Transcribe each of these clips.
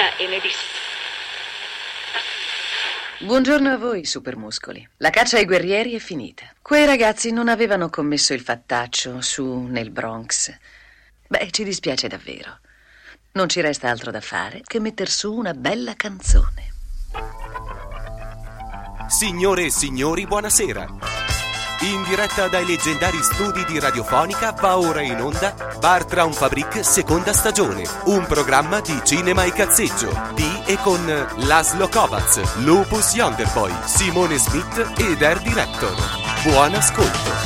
caccia e ne Buongiorno a voi, supermuscoli. La caccia ai guerrieri è finita. Quei ragazzi non avevano commesso il fattaccio su nel Bronx. Beh, ci dispiace davvero. Non ci resta altro da fare che metter su una bella canzone. Signore e signori, buonasera. In diretta dai leggendari studi di Radiofonica va ora in onda Bartram Fabric seconda stagione, un programma di cinema e cazzeggio di e con Laszlo Kovacs, Lupus Yonderboy, Simone Smith ed Air Director. Buon ascolto.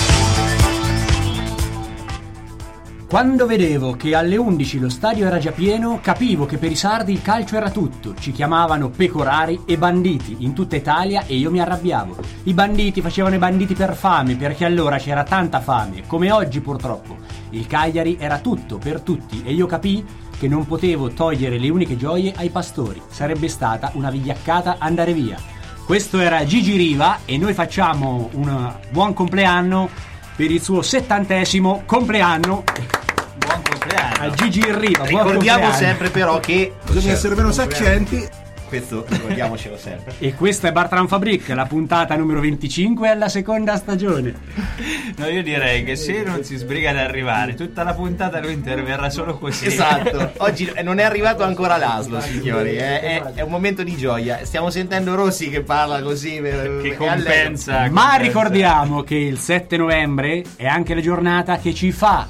Quando vedevo che alle 11 lo stadio era già pieno, capivo che per i sardi il calcio era tutto. Ci chiamavano pecorari e banditi in tutta Italia e io mi arrabbiavo. I banditi facevano i banditi per fame, perché allora c'era tanta fame, come oggi purtroppo. Il Cagliari era tutto per tutti e io capii che non potevo togliere le uniche gioie ai pastori. Sarebbe stata una vigliaccata andare via. Questo era Gigi Riva e noi facciamo un buon compleanno per il suo 70° compleanno. Buon compleanno A Gigi Riva. Ricordiamo sempre però che bisogna essere meno saccenti. Questo ricordiamocelo sempre. E questa è Bartram Fabric, la puntata numero 25 alla seconda stagione. No, io direi che se non si sbriga ad arrivare tutta la puntata lui interverrà solo così. Esatto. Oggi non è arrivato ancora Laszlo, signori. È un momento di gioia. Stiamo sentendo Rossi che parla così che compensa. Ma ricordiamo che il 7 novembre è anche la giornata che ci fa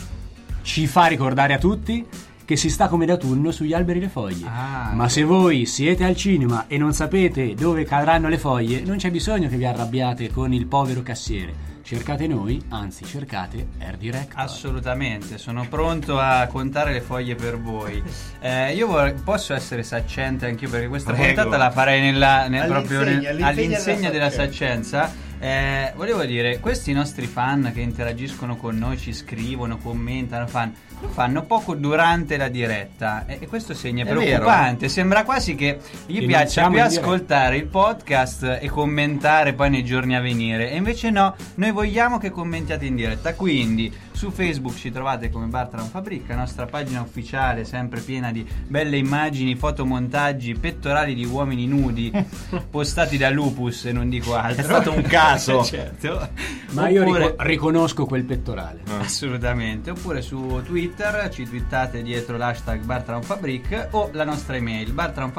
ricordare a tutti che si sta come d'autunno sugli alberi le foglie. Ma se voi siete al cinema e non sapete dove cadranno le foglie, non c'è bisogno che vi arrabbiate con il povero cassiere. Cercate noi, anzi cercate Air Director. Assolutamente, sono pronto a contare le foglie per voi. Posso essere saccente anch'io, perché questa puntata la farei all'insegna della saccenza. Volevo dire, questi nostri fan che interagiscono con noi, ci scrivono, commentano, lo fanno poco durante la diretta e questo segno è preoccupante. Vero. Sembra quasi che gli piaccia più ascoltare il podcast e commentare poi nei giorni a venire, e invece no, noi vogliamo che commentiate in diretta. Quindi su Facebook ci trovate come Bartram Fabric, la nostra pagina ufficiale sempre piena di belle immagini, fotomontaggi, pettorali di uomini nudi postati da Lupus e non dico altro. È stato un caso. Certo. Ma io riconosco quel pettorale. Assolutamente. Oppure su Twitter ci twittate dietro l'hashtag Bartram Fabric o la nostra email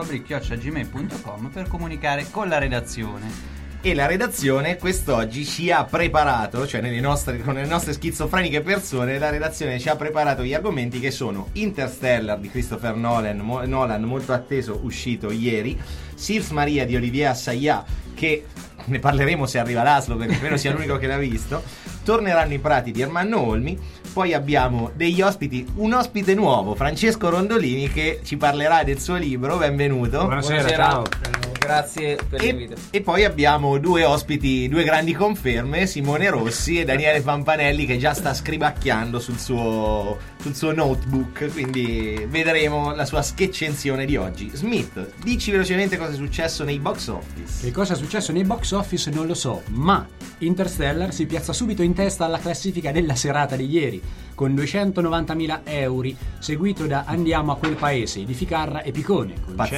bartramfabric@gmail.com per comunicare con la redazione. E la redazione quest'oggi ci ha preparato, cioè con le nostre schizofreniche persone, la redazione ci ha preparato gli argomenti che sono Interstellar di Christopher Nolan, molto atteso, uscito ieri, Sils Maria di Olivier Assayas, che ne parleremo se arriva Laszlo, perché spero sia l'unico che l'ha visto, Torneranno i prati di Ermanno Olmi. Poi abbiamo degli ospiti, un ospite nuovo, Francesco Rondolini, che ci parlerà del suo libro. Benvenuto. Buonasera. Ciao. Grazie per l'invito. E poi abbiamo due ospiti, due grandi conferme, Simone Rossi e Daniele Pampanelli, che già sta scribacchiando sul suo notebook, quindi vedremo la sua sketcenzione di oggi. Smith, dici velocemente cosa è successo nei box office. Che cosa è successo nei box office non lo so, ma Interstellar si piazza subito in testa alla classifica della serata di ieri con 290.000 euro, seguito da Andiamo a quel paese di Ficarra e Picone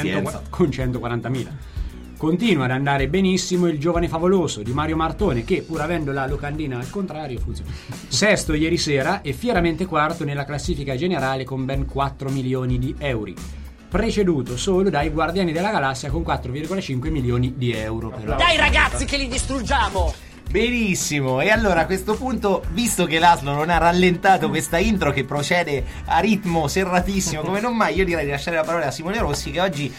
con 140.000. Continua ad andare benissimo Il giovane favoloso di Mario Martone, che pur avendo la locandina al contrario funziona. Sesto ieri sera e fieramente quarto nella classifica generale con ben 4 milioni di euro, preceduto solo dai Guardiani della Galassia con 4,5 milioni di euro. Però. Dai ragazzi che li distruggiamo! Benissimo, e allora a questo punto, visto che Laszlo non ha rallentato questa intro che procede a ritmo serratissimo come non mai, io direi di lasciare la parola a Simone Rossi, che oggi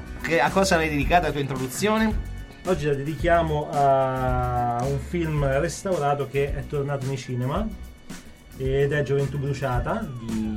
a cosa l'hai dedicata la tua introduzione? Oggi la dedichiamo a un film restaurato che è tornato nei cinema ed è Gioventù bruciata,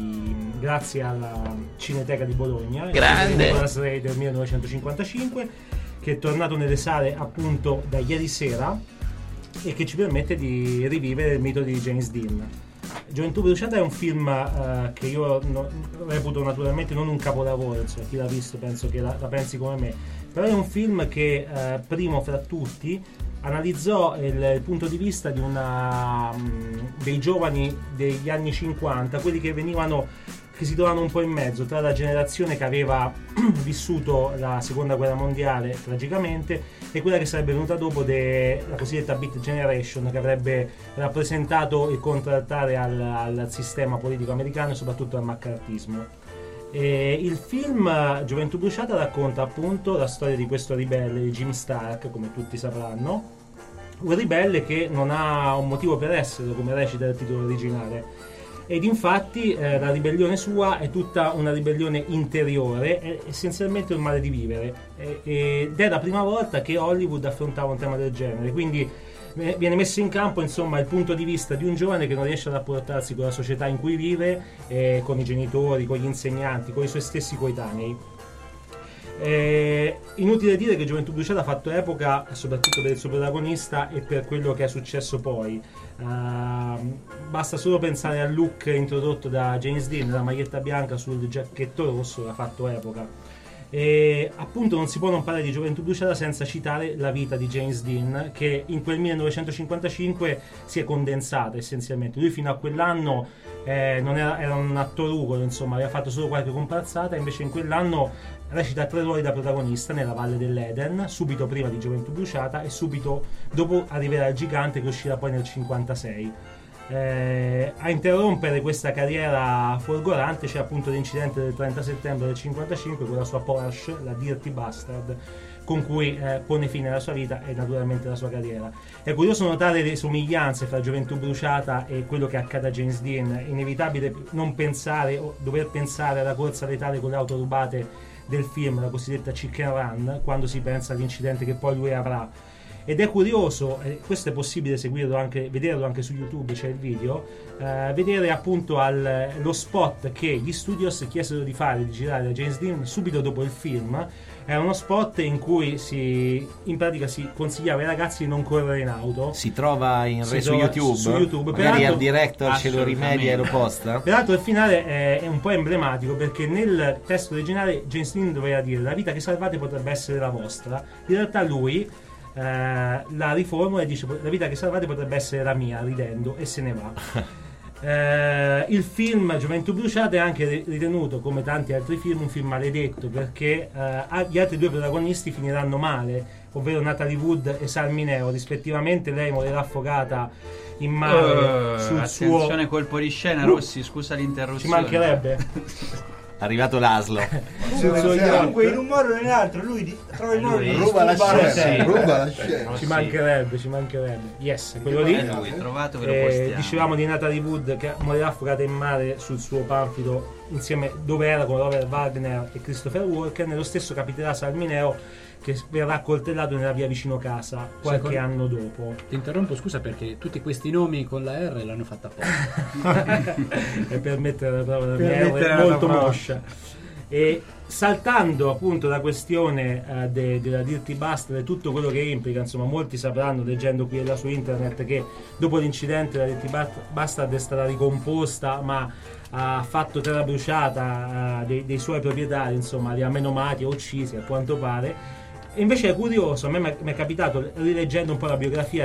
grazie alla Cineteca di Bologna, grande il del 1955, che è tornato nelle sale appunto da ieri sera e che ci permette di rivivere il mito di James Dean. Gioventù bruciata è un film che io reputo naturalmente non un capolavoro, cioè chi l'ha visto penso che la pensi come me, però è un film che primo fra tutti analizzò il punto di vista di dei giovani degli anni 50, quelli che venivano che si trovano un po' in mezzo tra la generazione che aveva vissuto la seconda guerra mondiale tragicamente e quella che sarebbe venuta dopo, la cosiddetta Beat Generation, che avrebbe rappresentato il contraltare al sistema politico americano e soprattutto al maccartismo. Il film Gioventù bruciata racconta appunto la storia di questo ribelle, di Jim Stark, come tutti sapranno, un ribelle che non ha un motivo per essere, come recita il titolo originale. Ed infatti la ribellione sua è tutta una ribellione interiore, è essenzialmente un male di vivere, ed è la prima volta che Hollywood affrontava un tema del genere, quindi viene messo in campo insomma il punto di vista di un giovane che non riesce a rapportarsi con la società in cui vive, con i genitori, con gli insegnanti, con i suoi stessi coetanei. Inutile dire che Gioventù bruciata ha fatto epoca soprattutto per il suo protagonista e per quello che è successo poi. Basta solo pensare al look introdotto da James Dean, la maglietta bianca sul giacchetto rosso, che ha fatto epoca. E appunto non si può non parlare di Gioventù bruciata senza citare la vita di James Dean, che in quel 1955 si è condensata essenzialmente. Lui fino a quell'anno era un attorucolo, insomma, aveva fatto solo qualche comparsata, invece in quell'anno recita 3 ruoli da protagonista nella Valle dell'Eden, subito prima di Gioventù bruciata e subito dopo arriverà il gigante, che uscirà poi nel 56. A interrompere questa carriera folgorante c'è appunto l'incidente del 30 settembre del 55 con la sua Porsche, la Dirty Bastard, con cui pone fine alla sua vita e naturalmente alla sua carriera. È curioso notare le somiglianze fra Gioventù bruciata e quello che accade a James Dean. È inevitabile non pensare o dover pensare alla corsa letale con le auto rubate del film, la cosiddetta Chicken Run, quando si pensa all'incidente che poi lui avrà. Ed è curioso, questo è possibile vederlo anche su YouTube, c'è il video, vedere appunto lo spot che gli studios chiesero di girare da James Dean subito dopo il film. È uno spot in cui in pratica si consigliava ai ragazzi di non correre in auto. Si trova su YouTube? Su YouTube. Magari al director ce lo rimedia e lo posta. Peraltro il finale è un po' emblematico, perché nel testo originale James Dean doveva dire: la vita che salvate potrebbe essere la vostra. In realtà lui la riformula e dice: la vita che salvate potrebbe essere la mia, ridendo, e se ne va. Il film Gioventù bruciata è anche ritenuto, come tanti altri film, un film maledetto, perché gli altri 2 protagonisti finiranno male, ovvero Natalie Wood e Sal Mineo, rispettivamente. Lei morirà affogata in mare sul suo... Attenzione, colpo di scena, Rossi, scusa l'interruzione. Ci mancherebbe. Arrivato l'Aslo. Comunque in un modo o nell'altro lui trova il modo di ruba la scena. Ci mancherebbe. Yes, quello lì. Trovato, ve lo postiamo. Dicevamo di Natalie Wood che morirà affogata in mare sul suo panfido, insieme dove era con Robert Wagner e Christopher Walken. Nello stesso capiterà Sal Mineo, che verrà accoltellato nella via vicino casa qualche anno dopo. Ti interrompo, scusa, perché tutti questi nomi con la R l'hanno fatta apposta. E per mettere la prova della mia R molto moscia. E saltando appunto la questione della Dirty Bastard e tutto quello che implica, insomma, molti sapranno leggendo qui su internet che dopo l'incidente la Dirty Bastard è stata ricomposta, ma ha fatto terra bruciata dei suoi proprietari, insomma, li ha menomati o uccisi a quanto pare. E invece è curioso, a me mi è capitato, rileggendo un po' la biografia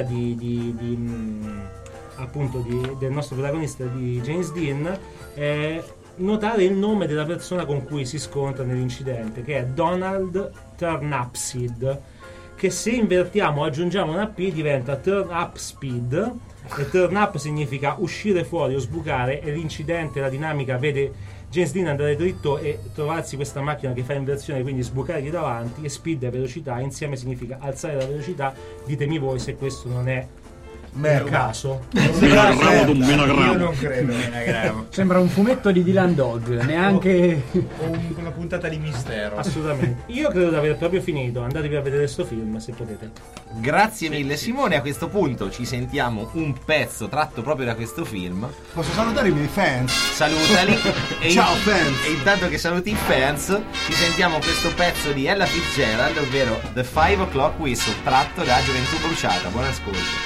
del nostro protagonista, di James Dean, notare il nome della persona con cui si scontra nell'incidente, che è Donald Turnipseed, che se invertiamo, aggiungiamo una P, diventa Turn Up Speed, e turn up significa uscire fuori o sbucare, e l'incidente, la dinamica vede James Dean andare dritto e trovarsi questa macchina che fa inversione, quindi sbucargli davanti, e speed è velocità, insieme significa alzare la velocità. Ditemi voi se questo non è un caso. Io non credo. Sembra un fumetto di Dylan Dog, neanche una puntata di mistero. Assolutamente. Io credo di aver proprio finito. Andatevi a vedere sto film se potete. Grazie mille Simone. A questo punto ci sentiamo un pezzo tratto proprio da questo film. Posso salutare i miei fans? Salutali. Ciao fans. E intanto che saluti i fans, ci sentiamo questo pezzo di Ella Fitzgerald, ovvero The 5 O'Clock Whistle, tratto da Gioventù bruciata. Buon ascolto.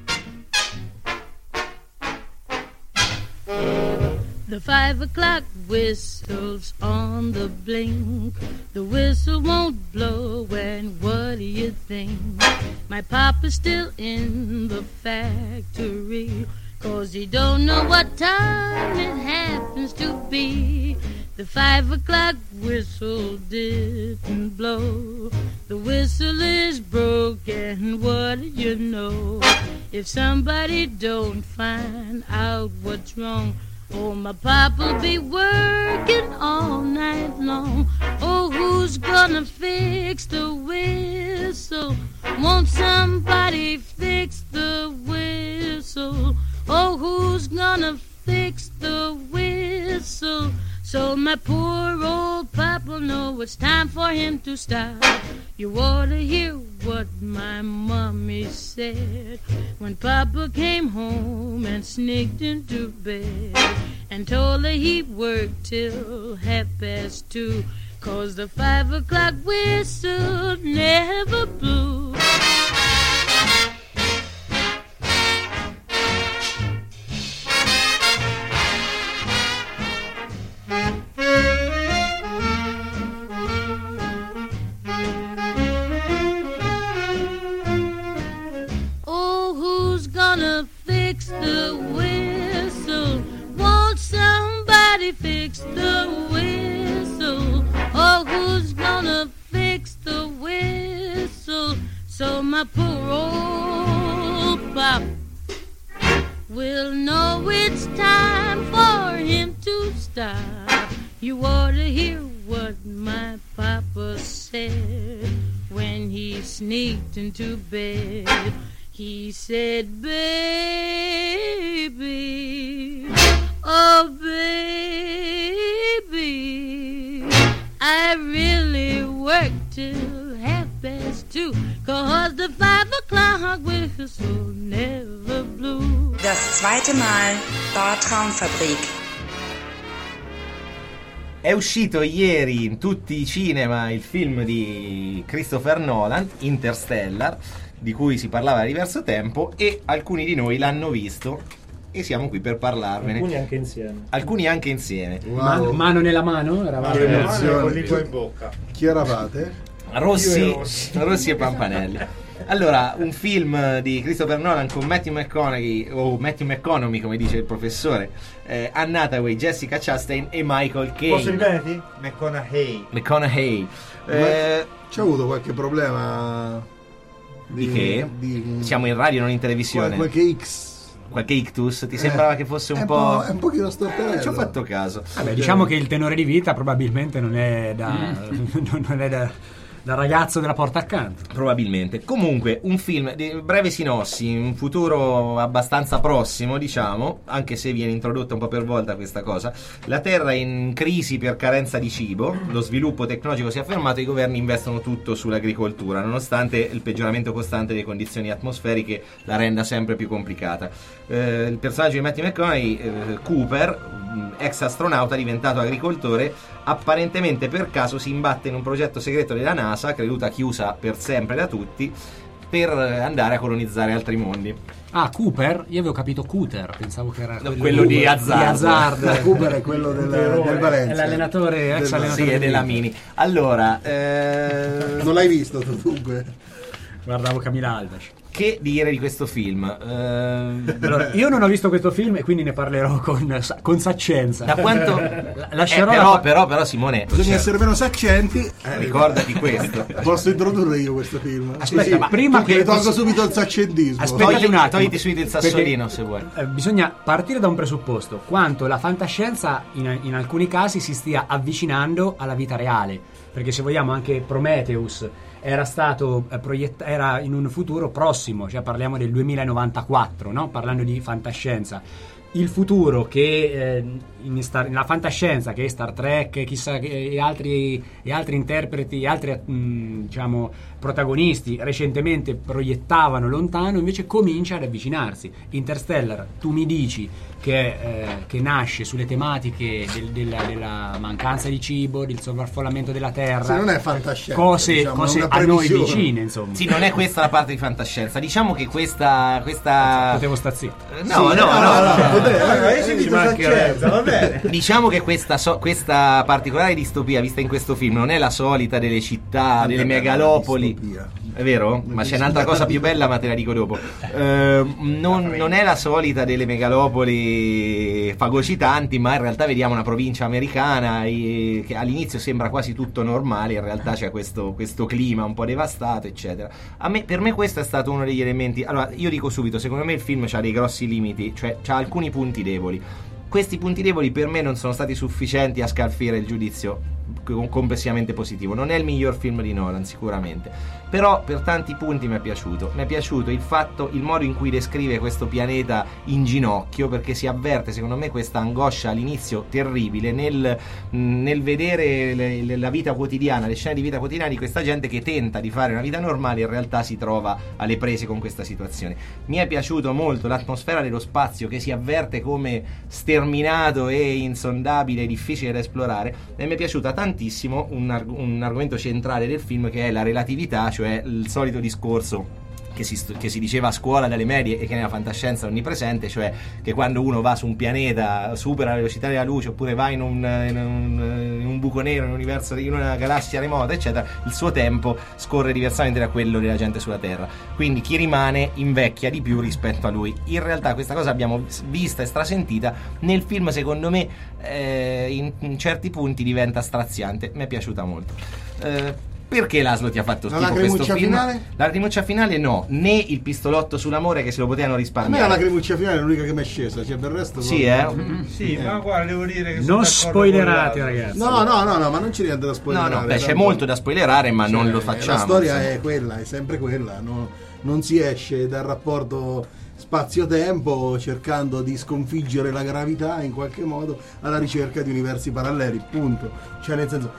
The 5 o'clock whistle's on the blink. The whistle won't blow, and what do you think? My papa's still in the factory, 'cause he don't know what time it happens to be. The 5 o'clock whistle didn't blow. The whistle is broken, what do you know? If somebody don't find out what's wrong, oh, my papa'll be working all night long. Oh, who's gonna fix the whistle? Won't somebody fix the whistle? Oh, who's gonna fix the whistle? So my poor old papa'll know it's time for him to stop. You ought to hear what my mommy said when Papa came home and sneaked into bed and told her he'd work till 2:30, 'cause the 5 o'clock whistle never blew. Fix the whistle. Oh, who's gonna fix the whistle? So my poor old pop will know it's time for him to stop. You ought to hear what my papa said when he sneaked into bed. He said, baby, oh baby, I really work till 2:30, 'cause the 5 o'clock whistle never blew. Das zweite Mal Bartraumfabrik. È uscito ieri in tutti i cinema il film di Christopher Nolan, Interstellar, di cui si parlava da diverso tempo, e alcuni di noi l'hanno visto e siamo qui per parlarvene. Alcuni anche insieme. Wow. Mano nella mano? Che emozione, con lingua in bocca. Chi eravate? Rossi e Pampanelli. Allora, un film di Christopher Nolan con Matthew McConaughey, o Matthew McConaughey come dice il professore, Anne Hathaway, Jessica Chastain e Michael Caine. Posso ripetere? McConaughey. C'è avuto qualche problema? Di che? Siamo in radio, non in televisione. Qualche ictus? Ti sembrava che fosse un po'... È un pochino storterello. Ci ho fatto caso. Vabbè, diciamo che il tenore di vita probabilmente non è da ragazzo della porta accanto. Probabilmente. Comunque, un film di breve sinossi, in un futuro abbastanza prossimo, diciamo, anche se viene introdotta un po' per volta questa cosa. La Terra è in crisi per carenza di cibo, lo sviluppo tecnologico si è fermato e i governi investono tutto sull'agricoltura, nonostante il peggioramento costante delle condizioni atmosferiche la renda sempre più complicata. Il personaggio di Matthew McConaughey, Cooper, ex astronauta diventato agricoltore, apparentemente per caso si imbatte in un progetto segreto della NASA, creduta chiusa per sempre da tutti, per andare a colonizzare altri mondi. Ah, Cooper? Io avevo capito Cooter, pensavo che era quello di Hazard. Cooper è quello del Valencia. È l'allenatore, ex allenatore. Sì, è della Mini. Allora, non l'hai visto tu dunque? Guardavo Camila Alves. Che dire di questo film? Allora, io non ho visto questo film e quindi ne parlerò con saccenza. Da quanto? Lascerò però Simone, bisogna essere meno saccenti. Ricordati questo. Posso introdurre io questo film? Aspetta, ma prima che tolgo subito il saccentismo. Aspettate un attimo. Togliti subito il sassolino se vuoi. Bisogna partire da un presupposto: quanto la fantascienza in alcuni casi si stia avvicinando alla vita reale. Perché se vogliamo anche Prometheus era stato era in un futuro prossimo, cioè parliamo del 2094, no? Parlando di fantascienza. Il futuro che nella fantascienza, che è Star Trek, chissà, e altri interpreti, altri diciamo protagonisti recentemente proiettavano lontano, invece comincia ad avvicinarsi. Interstellar, tu mi dici che nasce sulle tematiche della mancanza di cibo, del sovraffollamento della terra. Se non è fantascienza, cose a noi vicine, insomma. Sì, non è questa la parte di fantascienza. Diciamo che questa potevo star zitto. No. Va bene. Diciamo che questa particolare distopia vista in questo film non è la solita delle città, delle megalopoli. è vero? Ma c'è un'altra cosa più bella, ma te la dico dopo. Non è la solita delle megalopoli fagocitanti, ma in realtà vediamo una provincia americana che all'inizio sembra quasi tutto normale, in realtà c'è questo clima un po' devastato, eccetera. Per me questo è stato uno degli elementi. Allora, io dico subito, secondo me il film ha dei grossi limiti, cioè ha alcuni punti deboli. Questi punti deboli per me non sono stati sufficienti a scalfire il giudizio complessivamente positivo. Non è il miglior film di Nolan sicuramente, però per tanti punti mi è piaciuto il modo in cui descrive questo pianeta in ginocchio, perché si avverte secondo me questa angoscia all'inizio terribile nel vedere la vita quotidiana, le scene di vita quotidiana di questa gente che tenta di fare una vita normale e in realtà si trova alle prese con questa situazione. Mi è piaciuto molto l'atmosfera dello spazio, che si avverte come sterminato e insondabile e difficile da esplorare, e mi è piaciuta tantissimo un argomento centrale del film, che è la relatività, cioè il solito discorso che si diceva a scuola dalle medie e che nella fantascienza è onnipresente, cioè che quando uno va su un pianeta, supera la velocità della luce, oppure va in un buco nero, in un universo, in una galassia remota, eccetera, il suo tempo scorre diversamente da quello della gente sulla Terra, quindi chi rimane invecchia di più rispetto a lui. In realtà questa cosa abbiamo vista e strasentita nel film, secondo me in certi punti diventa straziante. Mi è piaciuta molto. Perché Laszlo ti ha fatto schifo questo film? Finale? La lacrimuccia finale no, né il pistolotto sull'amore, che se lo potevano risparmiare. A me la lacrimuccia finale è l'unica che mi è scesa, cioè per il resto sì, sì, ma guarda, devo dire che non spoilerate, ragazzi. No, ma non c'è niente da spoilerare. No, c'è molto da spoilerare, ma non lo facciamo. La storia è quella, è sempre quella, non si esce dal rapporto spazio-tempo cercando di sconfiggere la gravità in qualche modo alla ricerca di universi paralleli, punto. Cioè nel senso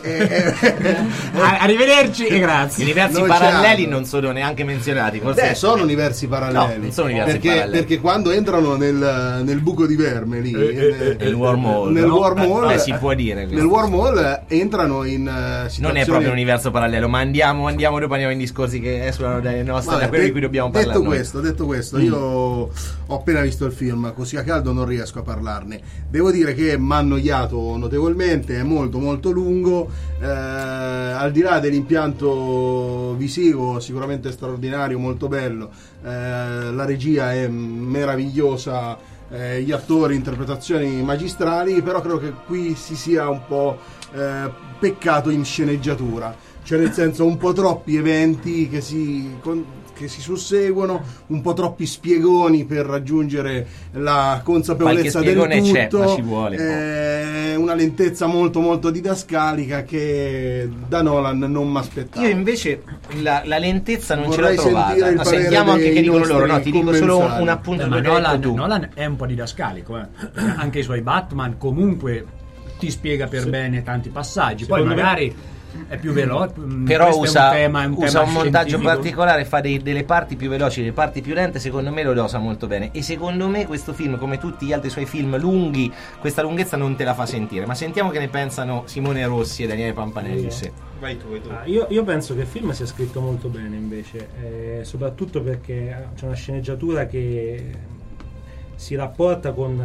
arrivederci e grazie. Gli universi paralleli non sono neanche menzionati, forse sono universi paralleli. No, non sono universi paralleli. Perché quando entrano nel buco di verme lì nel wormhole, si può dire questo. Nel wormhole entrano in situazioni... Non è proprio un universo parallelo, ma andiamo dopo, andiamo in discorsi che esulano dalle nostre, da quello di cui dobbiamo parlare. Detto questo, io ho appena visto il film, così a caldo non riesco a parlarne. Devo dire che mi ha annoiato notevolmente, è molto molto lungo, al di là dell'impianto visivo sicuramente straordinario, molto bello, la regia è meravigliosa, gli attori, interpretazioni magistrali, però credo che qui si sia un po' peccato in sceneggiatura, cioè nel senso un po' troppi eventi che si susseguono, un po' troppi spiegoni per raggiungere la consapevolezza del tutto, c'è, ma ci vuole una lentezza molto molto didascalica che da Nolan non mi aspettavo. Io invece la lentezza non vorrei ce l'ho trovata, ma sentiamo anche che dicono loro. No, ti dico solo un appunto. Ma Nolan è un po' didascalico, anche i suoi Batman comunque ti spiega per bene tanti passaggi, poi magari è più veloce, però usa un montaggio scientifico particolare, fa delle parti più veloci, delle parti più lente, secondo me lo dosa molto bene, e secondo me questo film, come tutti gli altri suoi film lunghi, questa lunghezza non te la fa sentire. Ma sentiamo che ne pensano Simone Rossi e Daniele Pampanelli. Vai tu. Io penso che il film sia scritto molto bene invece, soprattutto perché c'è una sceneggiatura che si rapporta con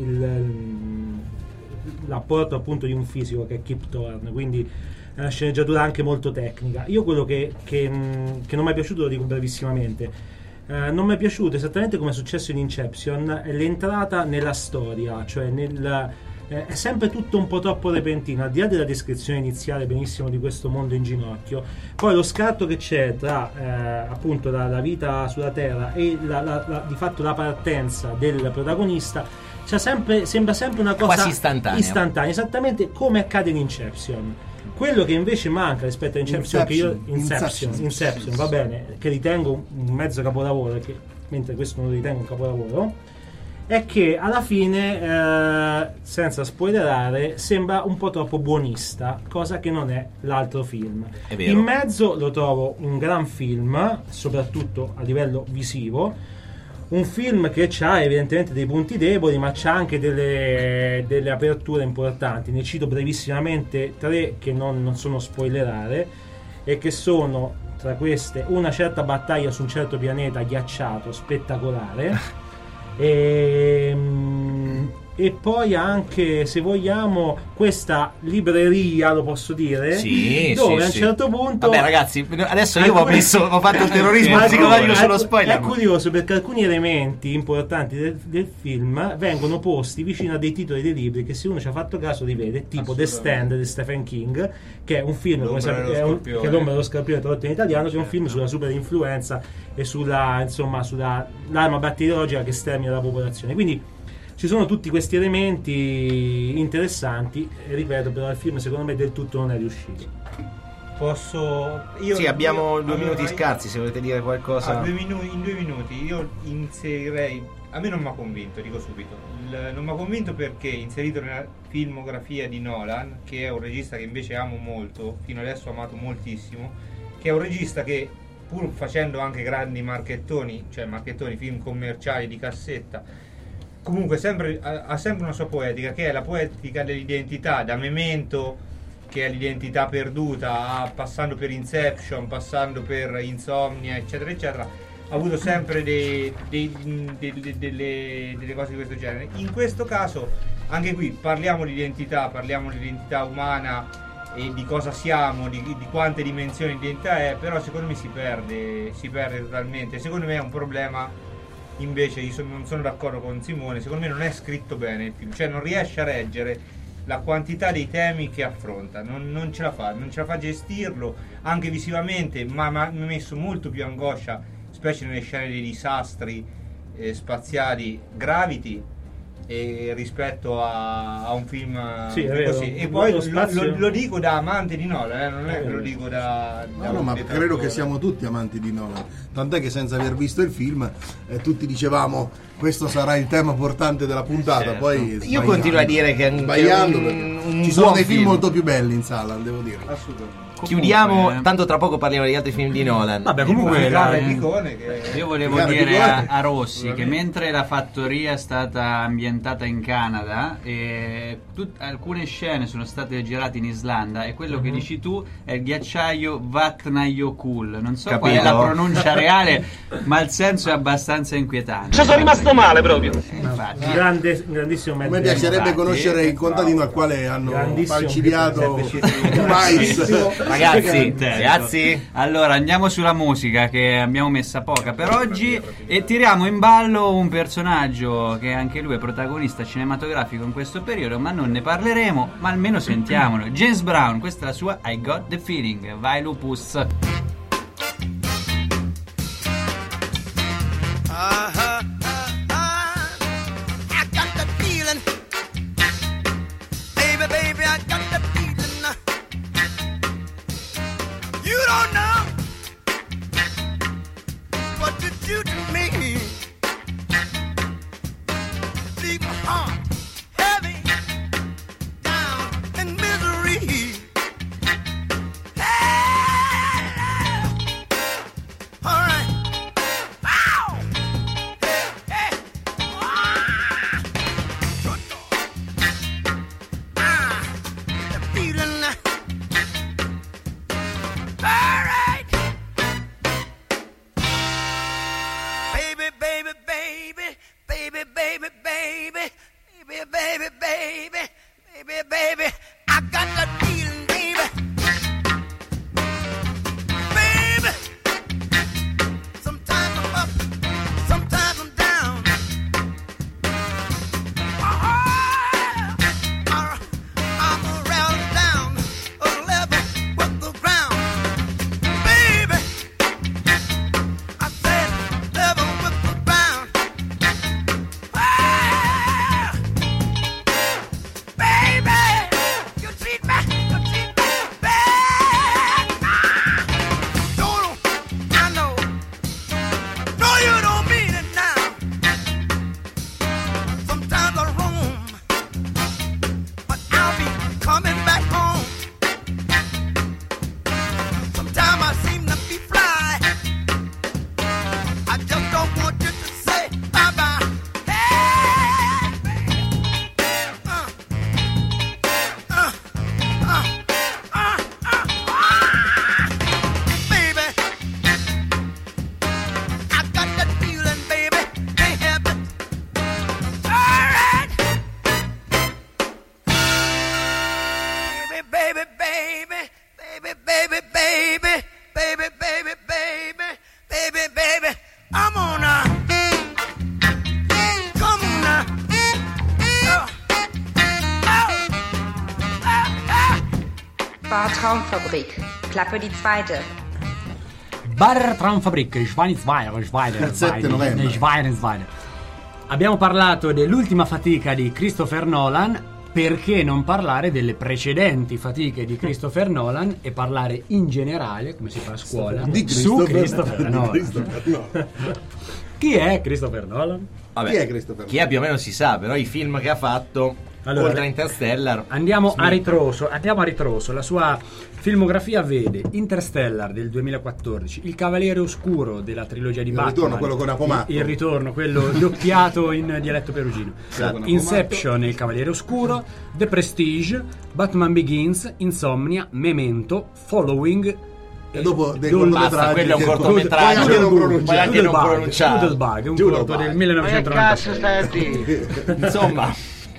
l'apporto appunto di un fisico che è Kip Thorne, quindi è una sceneggiatura anche molto tecnica. Io quello che non mi è piaciuto, lo dico brevissimamente, non mi è piaciuto, esattamente come è successo in Inception, è l'entrata nella storia, cioè è sempre tutto un po' troppo repentino, al di là della descrizione iniziale benissimo di questo mondo in ginocchio. Poi lo scatto che c'è tra appunto la vita sulla Terra e di fatto la partenza del protagonista, sembra sempre una cosa quasi istantanea, esattamente come accade in Inception. Quello che invece manca rispetto a Inception, va bene, che ritengo un mezzo capolavoro, mentre questo non lo ritengo un capolavoro, è che alla fine, senza spoilerare, sembra un po' troppo buonista, cosa che non è l'altro film. È vero. In mezzo lo trovo un gran film, soprattutto a livello visivo, un film che ha evidentemente dei punti deboli, ma c'ha anche delle aperture importanti. Ne cito brevissimamente 3 che non sono spoilerare, e che sono, tra queste, una certa battaglia su un certo pianeta ghiacciato spettacolare, e e poi anche, se vogliamo, questa libreria, lo posso dire, sì, dove sì, a un certo punto, vabbè ragazzi, adesso io ho fatto il terrorismo psicologico sullo spoiler. È curioso perché alcuni elementi importanti del film vengono posti vicino a dei titoli dei libri che, se uno ci ha fatto caso, li vede, tipo The Stand di Stephen King, che è un film che è L'ombra dello scorpione tradotto in italiano, che è un film sulla superinfluenza e sulla l'arma batteriologica che stermina la popolazione. Quindi ci sono tutti questi elementi interessanti, e ripeto, però il film secondo me del tutto non è riuscito. Sì, abbiamo 2 minuti scarsi, se volete dire qualcosa. In 2 minuti io inserirei, a me non mi ha convinto, dico subito, non mi ha convinto perché inserito nella filmografia di Nolan, che è un regista che invece amo molto, fino adesso ho amato moltissimo, che è un regista che, pur facendo anche grandi marchettoni, film commerciali di cassetta, comunque ha sempre una sua poetica, che è la poetica dell'identità, da Memento, che è l'identità perduta, passando per Inception, passando per Insomnia, eccetera eccetera. Ha avuto sempre delle cose di questo genere. In questo caso, anche qui, parliamo di identità umana e di cosa siamo, di quante dimensioni di identità è, però secondo me si perde totalmente. Secondo me è un problema, invece, non sono d'accordo con Simone, secondo me non è scritto bene il film, cioè non riesce a reggere la quantità dei temi che affronta, non ce la fa a gestirlo, anche visivamente, ma mi ha messo molto più angoscia, specie nelle scene dei disastri spaziali, Gravity, rispetto a un film così. E poi lo dico da amante di Nolan, non è che lo dico da ma credo che siamo tutti amanti di Nolan, tant'è che senza aver visto il film tutti dicevamo questo sarà il tema portante della puntata, certo. Poi io continuo a dire che ci sono dei film molto più belli in sala, devo dire. Assolutamente. Chiudiamo, tanto tra poco parliamo degli altri film di Nolan. Vabbè, comunque io volevo dire a Rossi che mentre La Fattoria è stata ambientata in Canada e alcune scene sono state girate in Islanda, e quello che dici tu è il ghiacciaio Vatnajökull. Non so qual è la pronuncia reale, ma il senso è abbastanza inquietante. Ci sono rimasto male proprio. Grandissimo. A me piacerebbe conoscere il contadino al quale hanno falcidiato mais. Ragazzi, allora andiamo sulla musica, che abbiamo messa poca per oggi, e tiriamo in ballo un personaggio che anche lui è protagonista cinematografico in questo periodo, ma non ne parleremo, ma almeno sentiamolo. James Brown, questa è la sua I Got the Feeling. Vai Lupus. Traumfabrik. Klappe die zweite. Bar Traumfabrik, Schweinersweiler. 7 novembre. Abbiamo parlato dell'ultima fatica di Christopher Nolan. Perché non parlare delle precedenti fatiche di Christopher Nolan e parlare in generale, come si fa a scuola, su Christopher Nolan? Chi è Christopher Nolan? Vabbè, Chi è Christopher Nolan? chi è più o meno si sa, però i film che ha fatto, Allora, oltre a Interstellar, Andiamo a ritroso. La sua filmografia vede Interstellar del 2014, Il Cavaliere Oscuro della trilogia di Il Batman, ritorno, quello con Apomatto. il ritorno, quello doppiato in dialetto perugino, Con Inception, Il Cavaliere Oscuro, The Prestige, Batman Begins, Insomnia, Memento, Following. E dopo dei basta, quello è un cortometraggio, puoi anche non pronunciare. Doodlebug, un corto del 1993. Insomma.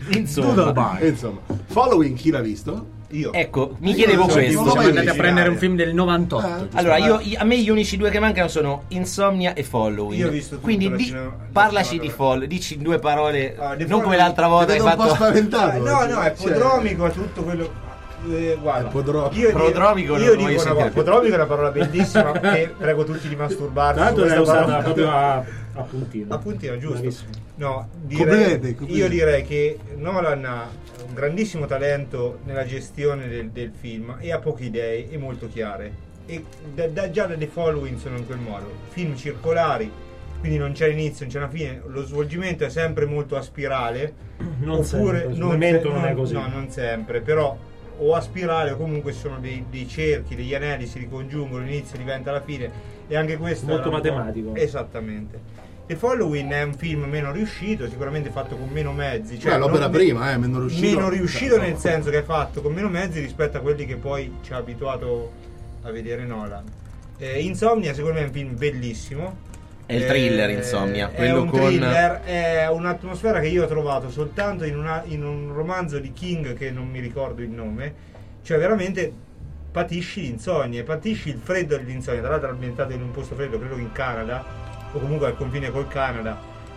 Insomma, Following chi l'ha visto? Io. Ecco, mi chiedevo non questo. so, Siamo andati a prendere un film del 98. Allora, a me gli unici due che mancano sono Insomnia e Following. Io ho visto tutto quindi la parlaci di Following, dici due parole, non come l'altra volta Ti hai vedo un po' fatto. spaventato. No, è podromico, è tutto quello. Guarda, Prodromico io dico una cosa, podromico è una parola bellissima che prego tutti di masturbarsi. Tanto su l'hai questa usata parola. proprio a puntino. A puntino, giusto? Bravissimo. No, Complete. io direi che Nolan ha un grandissimo talento nella gestione del film e ha poche idee e molto chiare. E già da The Following sono in quel modo. Film circolari, quindi non c'è l'inizio, non c'è la fine, lo svolgimento è sempre molto a spirale. Non sempre, il svolgimento non è così. No, non sempre, però o a spirale o comunque ci sono dei cerchi, degli anelli si ricongiungono, l'inizio diventa la fine e anche questo Molto è matematico. Esattamente. The Following è un film meno riuscito, sicuramente fatto con meno mezzi, Cioè l'opera prima, meno riuscito. Meno riuscito nel senso che è fatto con meno mezzi rispetto a quelli che poi ci ha abituato a vedere Nolan. Insomnia secondo me è un film bellissimo. È il thriller, Insomnia, quello è un con thriller, è un'atmosfera che io ho trovato soltanto in un romanzo di King che non mi ricordo il nome, cioè veramente patisci l'insonnia, patisci il freddo dell'insonnia, tra l'altro è ambientato in un posto freddo, credo in Canada o comunque al confine col Canada,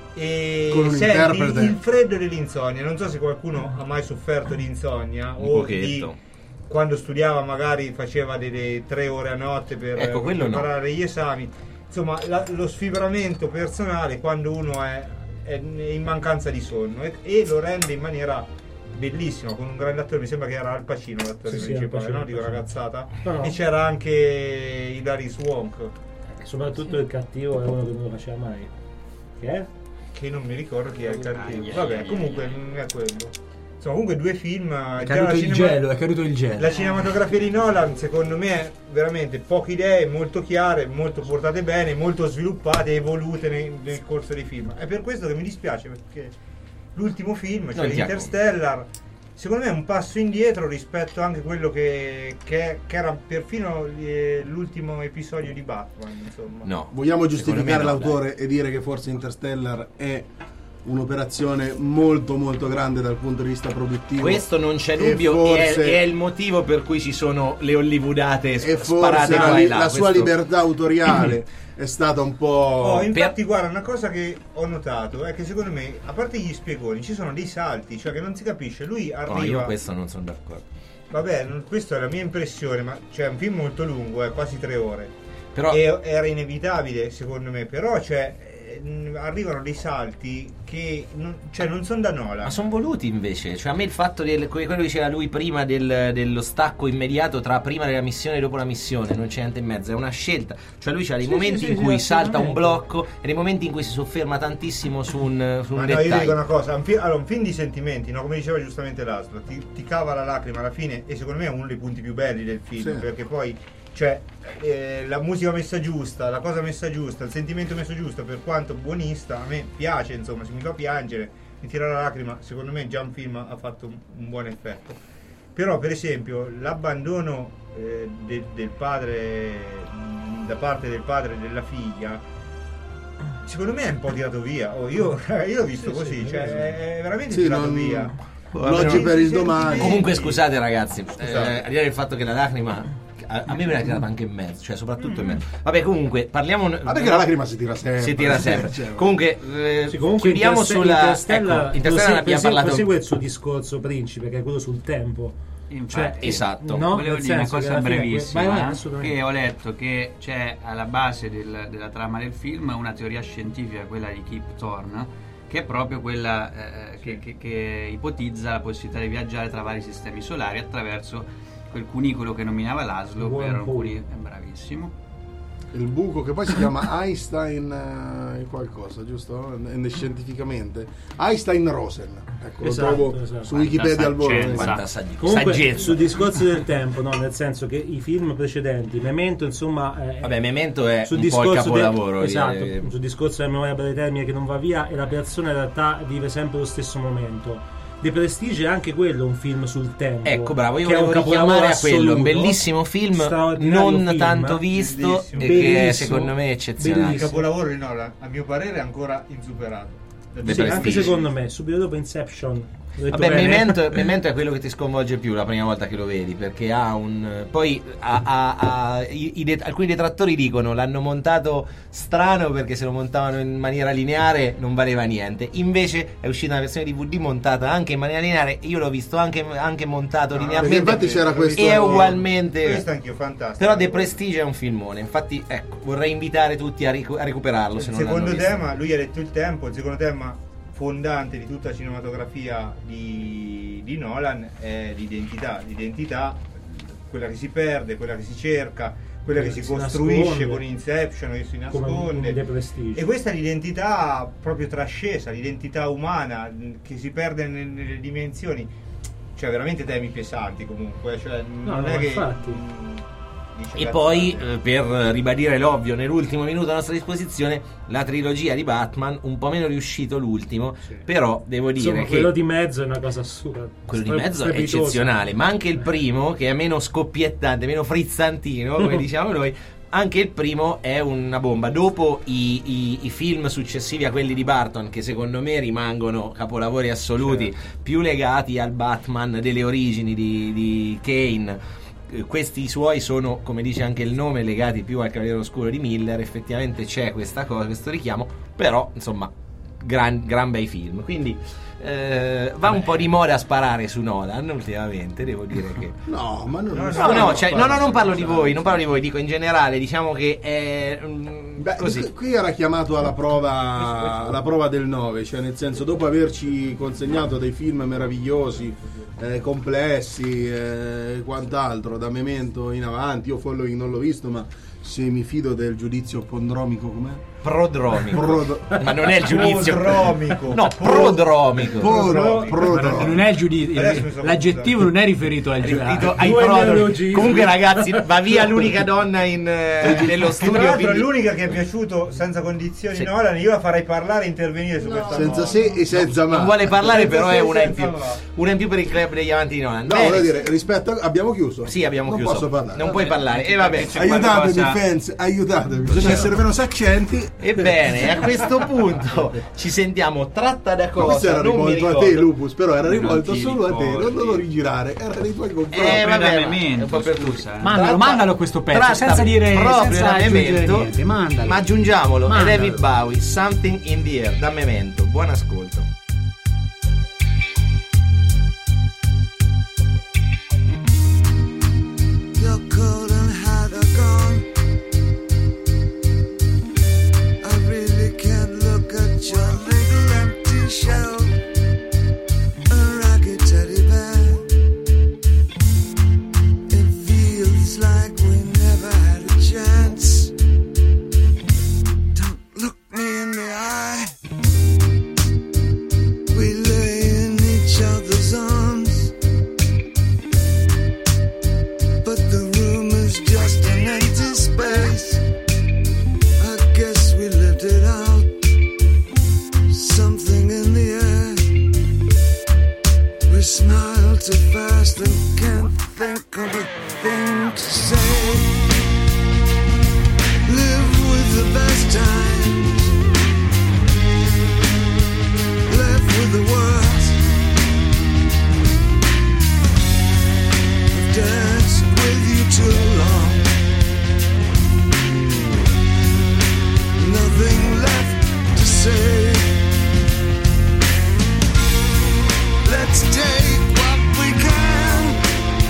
e con un senti interprete. il freddo dell'insonnia. Non so se qualcuno ha mai sofferto di insonnia Un o pochetto. quando studiava magari faceva delle 3 ore a notte per quello no. preparare gli esami. Insomma, lo sfibramento personale quando uno è in mancanza di sonno e lo rende in maniera bellissima, con un grande attore, mi sembra che era Al Pacino l'attore principale, Al Pacino, no? Dico ragazzata. No. E c'era anche Hilary Swank. Soprattutto il cattivo è uno che non lo faceva mai. Che è? Che non mi ricordo chi è il cattivo. Vabbè, comunque non è quello. Insomma, comunque due film. È caduto il gelo. La cinematografia di Nolan, secondo me, è veramente poche idee, molto chiare, molto portate bene, molto sviluppate e evolute nel corso dei film. È per questo che mi dispiace, perché l'ultimo film, cioè Interstellar, secondo me è un passo indietro rispetto anche a quello che era perfino l'ultimo episodio di Batman, insomma. No. Vogliamo giustificare no, l'autore e dire che forse Interstellar è un'operazione molto molto grande dal punto di vista produttivo. Questo non c'è dubbio, forse, è il motivo per cui ci sono le hollywoodate e sparate qua forse e là. la sua libertà autoriale è stata un po'... Infatti guarda, una cosa che ho notato è che secondo me, a parte gli spiegoni, ci sono dei salti, cioè che non si capisce, lui arriva... No, io questo non sono d'accordo. Vabbè, questa è la mia impressione, ma c'è un film molto lungo, quasi 3 ore. Però era inevitabile secondo me, però arrivano dei salti che non sono da Nolan. Ma sono voluti invece, cioè a me il fatto quello che diceva lui prima dello stacco immediato tra prima della missione e dopo la missione, non c'è niente in mezzo, è una scelta, cioè lui c'ha dei momenti in cui salta un blocco e dei momenti in cui si sofferma tantissimo su un dettaglio. Io dico una cosa, un film di sentimenti, no? Come diceva giustamente Laszlo, ti cava la lacrima alla fine e secondo me è uno dei punti più belli del film, perché poi la musica messa giusta, la cosa messa giusta, il sentimento messo giusto, per quanto buonista, a me piace, insomma, se mi fa piangere, mi tira la lacrima, secondo me già un film ha fatto un buon effetto. Però per esempio l'abbandono del padre, da parte del padre della figlia, secondo me è un po' tirato via. Io l'ho visto così, è veramente tirato via. L'oggi per il domani. Comunque scusate ragazzi, al di là del fatto che la lacrima a me me l'ha tirata anche in mezzo, cioè soprattutto in mezzo. Vabbè, comunque parliamo. Perché la lacrima si tira sempre. Si tira sempre. Cioè, comunque chiudiamo sulla Interstellar abbiamo parlato. prosegue il suo discorso principe, che è quello sul tempo. Infatti, esatto. no? Volevo Nel dire una senso che cosa alla fine- brevissima, vai, assolutamente. che ho letto che c'è alla base della trama del film una teoria scientifica, quella di Kip Thorne, che è proprio quella che ipotizza la possibilità di viaggiare tra vari sistemi solari attraverso quel cunicolo che nominava Laszlo per alcuni. È bravissimo. Il buco che poi si chiama Einstein qualcosa, giusto? Scientificamente Einstein-Rosen, ecco, lo trovo su Wikipedia al volo. Comunque sul discorso del tempo, no? Nel senso che i film precedenti, Memento, insomma, vabbè, Memento è sul un po' il capolavoro. Esatto, sul discorso della memoria breve termine che non va via, e la persona in realtà vive sempre lo stesso momento. The Prestige è anche quello un film sul tempo. Ecco, bravo, io volevo richiamare a quello, un bellissimo film non film, tanto visto e che secondo me è eccezionale. Il capolavoro di Nolan, a mio parere, è ancora insuperato. Sì, anche secondo me, subito dopo Inception. Vabbè, Memento è quello che ti sconvolge più la prima volta che lo vedi, perché ha un... Poi alcuni detrattori dicono l'hanno montato strano perché se lo montavano in maniera lineare non valeva niente. Invece è uscita una versione DVD montata anche in maniera lineare. Io l'ho visto anche montato linearmente. Infatti c'era questo... E è ugualmente... Questo anch'io, fantastico. Però The Prestige è un filmone. Infatti, ecco, vorrei invitare tutti a recuperarlo. Se non secondo l'hanno visto. tema, lui ha detto il tempo, il secondo tema fondante di tutta la cinematografia di Nolan è l'identità, quella che si perde, quella che si cerca, quella che si costruisce nasconde, con Inception, che si nasconde, e questa è l'identità proprio trascesa, l'identità umana che si perde nelle dimensioni, cioè veramente temi pesanti comunque, cioè non è che infatti. E poi per ribadire l'ovvio, nell'ultimo minuto a nostra disposizione, la trilogia di Batman, un po' meno riuscito l'ultimo, però devo dire insomma, che quello di mezzo è una cosa assurda. Quello di mezzo è eccezionale, ma anche il primo, che è meno scoppiettante, meno frizzantino, come diciamo noi, anche il primo è una bomba. Dopo i film successivi a quelli di Burton, che secondo me rimangono capolavori assoluti, più legati al Batman delle origini di Kane, questi suoi sono, come dice anche il nome, legati più al Cavaliere Oscuro di Miller. Effettivamente c'è questa cosa, questo richiamo, però insomma gran bei film, quindi va un po' di moda a sparare su Nolan ultimamente, devo dire che no, ma non non parlo di voi, dico in generale, diciamo che è così. Qui era chiamato alla prova del 9, cioè nel senso, dopo averci consegnato dei film meravigliosi, complessi, quant'altro, da Memento in avanti. Io Following non l'ho visto, ma se mi fido del giudizio prodromico, com'è? Prodromico. Ma non è il giudizio prodromico. No, prodromico. Non è il giudizio, l'aggettivo non è riferito al giudizio. Ai prodromi. Comunque ragazzi, va via l'unica donna nello studio. Tra l'altro è l'unica che è piaciuto senza condizioni Nolan. Io la farei parlare e intervenire su questa senza se e senza ma. Non vuole parlare, però è una in più. Una in più per il club degli amanti di Nolan. No, voglio dire, rispetto abbiamo chiuso? Sì, abbiamo chiuso. Non posso parlare. Non puoi parlare. E vabbè. Aiutatemi, fans, aiutatemi. Bisogna essere meno saccenti. Ebbene, a questo punto ci sentiamo tratta da cosa. Questo era rivolto a te, Lupus, però era rivolto solo a te, non lo rigirare, era nei tuoi confronti. Vabbè, un po' per tutti. Mandalo questo pezzo, senza dire, senza aggiungere niente, mandalo. Ma aggiungiamolo, è David Bowie, Something in the Air, da Memento. Buon ascolto. Shell, a ragged teddy bear. It feels like we never had a chance. Don't look me in the eye. We lay in each other's arms, but the room is just an empty space. I guess we lived it out. Something in the air. We smile too fast and can't think of a thing to say. Live with the best times, left with the worst. I've danced with you too long. Nothing left to say. Let's take what we can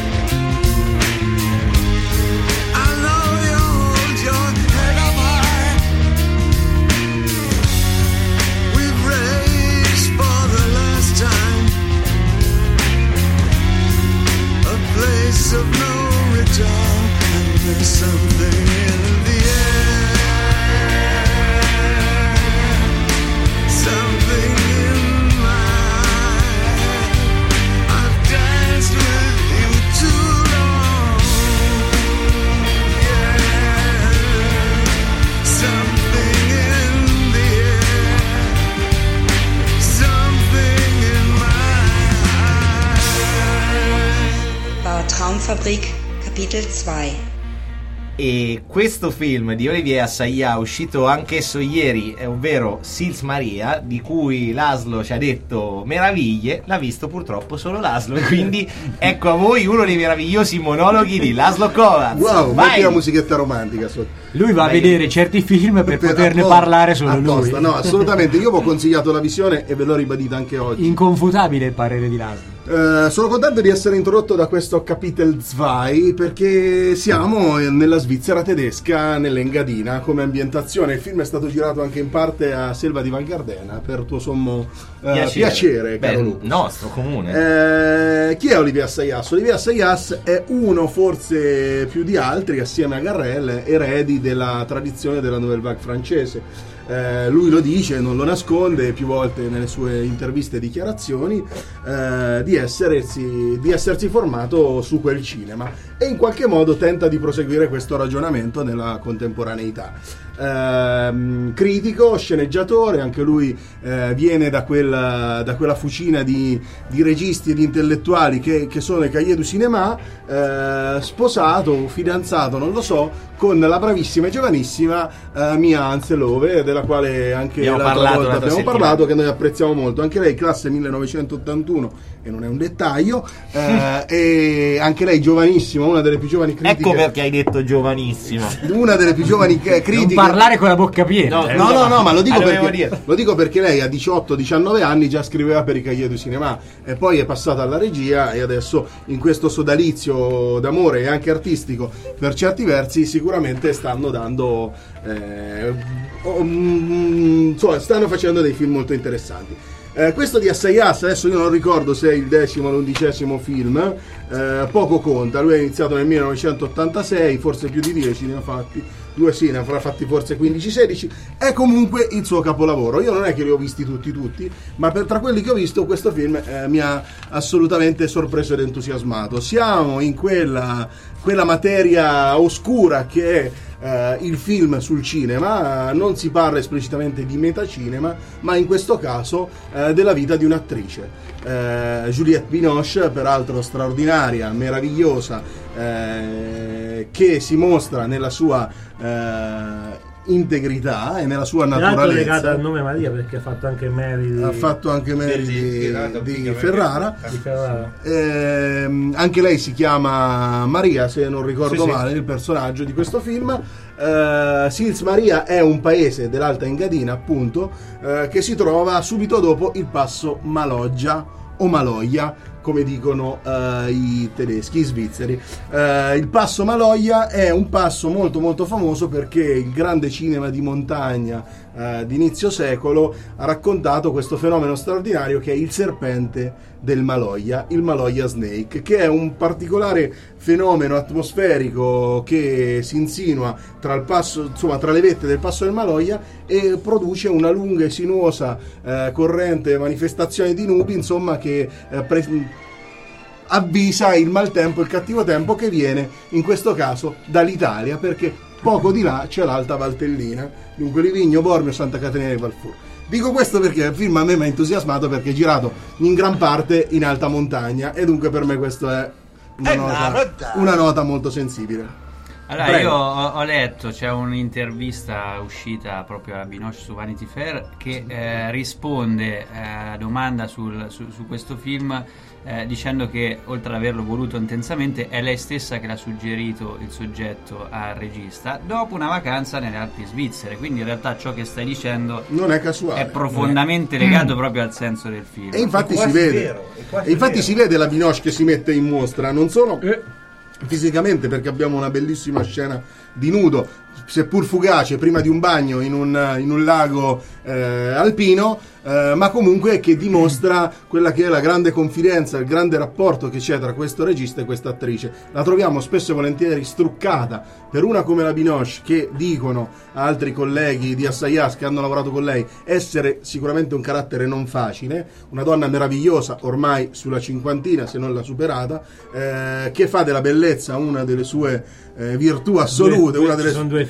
Fabrik, Kapitel 2. E questo film di Olivier Assayas, uscito anch'esso ieri, ovvero Sils Maria, di cui Laszlo ci ha detto meraviglie, l'ha visto purtroppo solo Laszlo, e quindi ecco a voi uno dei meravigliosi monologhi di Laszlo Kovacs. Wow, metti la musichetta romantica sotto. Lui va a vedere certi film per poterne parlare solo apposta. lui. No, assolutamente, io vi ho consigliato la visione e ve l'ho ribadita anche oggi. Inconfutabile il parere di Laszlo. Sono contento di essere introdotto da questo Kapitel 2 perché siamo nella Svizzera tedesca, nell'Engadina, come ambientazione. Il film è stato girato anche in parte a Selva di Val Gardena, per tuo sommo piacere, caro Lupo. Nostro comune. Chi è Olivier Assayas? Olivier Assayas è uno, forse più di altri, assieme a Garrel, eredi della tradizione della Nouvelle Vague francese. Lui lo dice, non lo nasconde più volte nelle sue interviste e dichiarazioni, di essersi formato su quel cinema, e in qualche modo tenta di proseguire questo ragionamento nella contemporaneità. Critico, sceneggiatore, anche lui viene da quella fucina di registi e di intellettuali che sono i Cahiers du Cinéma, sposato, fidanzato, non lo so, con la bravissima e giovanissima Mia Anselove, della quale anche abbiamo parlato, che noi apprezziamo molto. Anche lei classe 1981 e non è un dettaglio, e anche lei giovanissima, una delle più giovani critiche. Ecco perché hai detto giovanissima. Una delle più giovani critiche. Non parlare con la bocca piena. No, ma lo dico perché lei a 18-19 anni già scriveva per i Cahiers du Cinéma e poi è passata alla regia, e adesso in questo sodalizio d'amore e anche artistico per certi versi sicuramente stanno dando stanno facendo dei film molto interessanti. Questo di Assayas, adesso io non ricordo se è il 10° o l'11° film, poco conta. Lui ha iniziato nel 1986, forse più di 10 ne ha fatti, ne avrà fatti forse 15-16. È comunque il suo capolavoro. Io non è che li ho visti tutti, ma tra quelli che ho visto questo film mi ha assolutamente sorpreso ed entusiasmato. Siamo in quella materia oscura che è il film sul cinema. Non si parla esplicitamente di metacinema, ma in questo caso della vita di un'attrice, Juliette Binoche, peraltro straordinaria, meravigliosa, che si mostra nella sua integrità e nella sua naturalezza. Legata al nome Maria, perché ha fatto anche Mary di Ferrara. Anche lei si chiama Maria, se non ricordo male, il personaggio di questo film. Sils Maria è un paese dell'Alta Engadina, appunto, che si trova subito dopo il passo Maloggia o Maloia, come dicono i tedeschi, i svizzeri. Il passo Maloia è un passo molto molto famoso perché il grande cinema di montagna di inizio secolo ha raccontato questo fenomeno straordinario che è il serpente del Maloia, il Maloia Snake, che è un particolare fenomeno atmosferico che si insinua tra le vette del passo del Maloia e produce una lunga e sinuosa corrente, manifestazione di nubi, insomma, che avvisa il maltempo, il cattivo tempo, che viene in questo caso dall'Italia, perché poco di là c'è l'Alta Valtellina, dunque Livigno, Bormio, Santa Caterina di Valfur. Dico questo perché il film a me mi ha entusiasmato, perché è girato in gran parte in alta montagna, e dunque per me questo è una nota molto sensibile. Allora, prego. Io ho letto, c'è un'intervista uscita proprio a Binoche su Vanity Fair che risponde a domanda su questo film, dicendo che oltre ad averlo voluto intensamente è lei stessa che l'ha suggerito il soggetto al regista dopo una vacanza nelle Alpi svizzere, quindi in realtà ciò che stai dicendo non è casuale, è profondamente legato proprio al senso del film, e infatti si vede, si vede la Binoche che si mette in mostra, non solo fisicamente, perché abbiamo una bellissima scena di nudo, seppur fugace, prima di un bagno in un lago alpino, ma comunque che dimostra quella che è la grande confidenza, il grande rapporto che c'è tra questo regista e questa attrice. La troviamo spesso e volentieri struccata per una come la Binoche, che dicono altri colleghi di Assayas che hanno lavorato con lei essere sicuramente un carattere non facile, una donna meravigliosa ormai sulla cinquantina, se non l'ha superata, che fa della bellezza una delle sue virtù assolute, una delle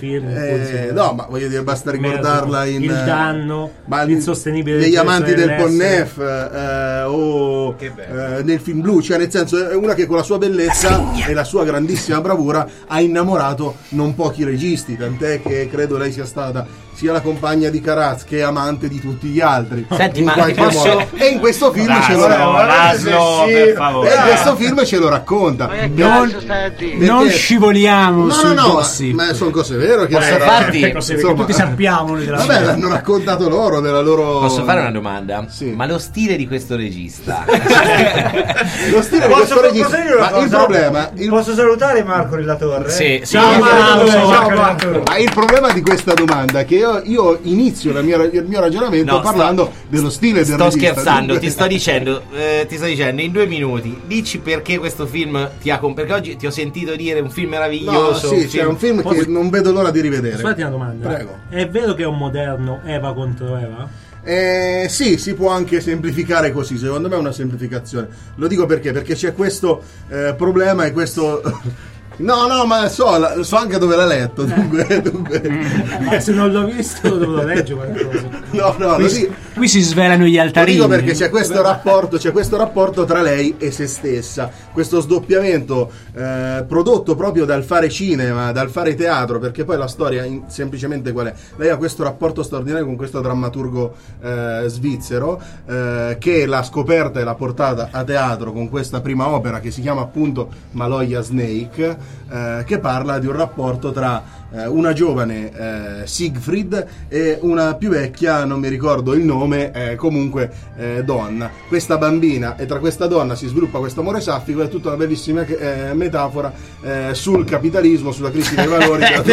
film. No, ma voglio dire, basta ricordarla in Il danno, ma l'insostenibile negli amanti del dell'essere. Ponnef o nel film blu, cioè nel senso è una che con la sua bellezza e la sua grandissima bravura ha innamorato non pochi registi, tant'è che credo lei sia stata sia la compagna di Karaz che amante di tutti gli altri. Senti, in ma qualche posso... modo. E in questo film ce lo Laszlo, per favore. E in questo film ce lo racconta. Non scivoliamo sul gossip. Ma sono cose vere che tutti sappiamo noi della vabbè, l'hanno raccontato loro della loro. Posso fare una domanda? Sì. Ma lo stile di questo regista? Lo stile di questo regista. Ma il problema. Posso salutare Marco Relatore? Sì, Ciao Marco. Ma il problema di questa domanda è che io inizio il mio ragionamento parlando dello stile del regista. Sto scherzando, dunque... ti sto dicendo in 2 minuti dici perché questo film ti ha perché oggi ti ho sentito dire un film meraviglioso. No, sì, c'è un film che non vedo l'ora di rivedere. Scusate una domanda. Prego. È vero che è un moderno Eva contro Eva? Sì, si può anche semplificare così, secondo me è una semplificazione. Lo dico perché c'è questo problema e questo... No, ma so anche dove l'ha letto, dunque. Ma se non l'ho visto lo dovrò leggere qualcosa. No, qui si svelano gli altarini. Lo dico perché c'è questo rapporto tra lei e se stessa, questo sdoppiamento prodotto proprio dal fare cinema, dal fare teatro, perché poi la storia semplicemente qual è? Lei ha questo rapporto straordinario con questo drammaturgo svizzero che l'ha scoperta e l'ha portata a teatro con questa prima opera che si chiama appunto Maloya Snake, che parla di un rapporto tra una giovane Siegfried e una più vecchia, non mi ricordo il nome, comunque donna. Questa bambina, e tra questa donna si sviluppa questo amore saffico, è tutta una bellissima metafora sul capitalismo, sulla crisi dei valori. È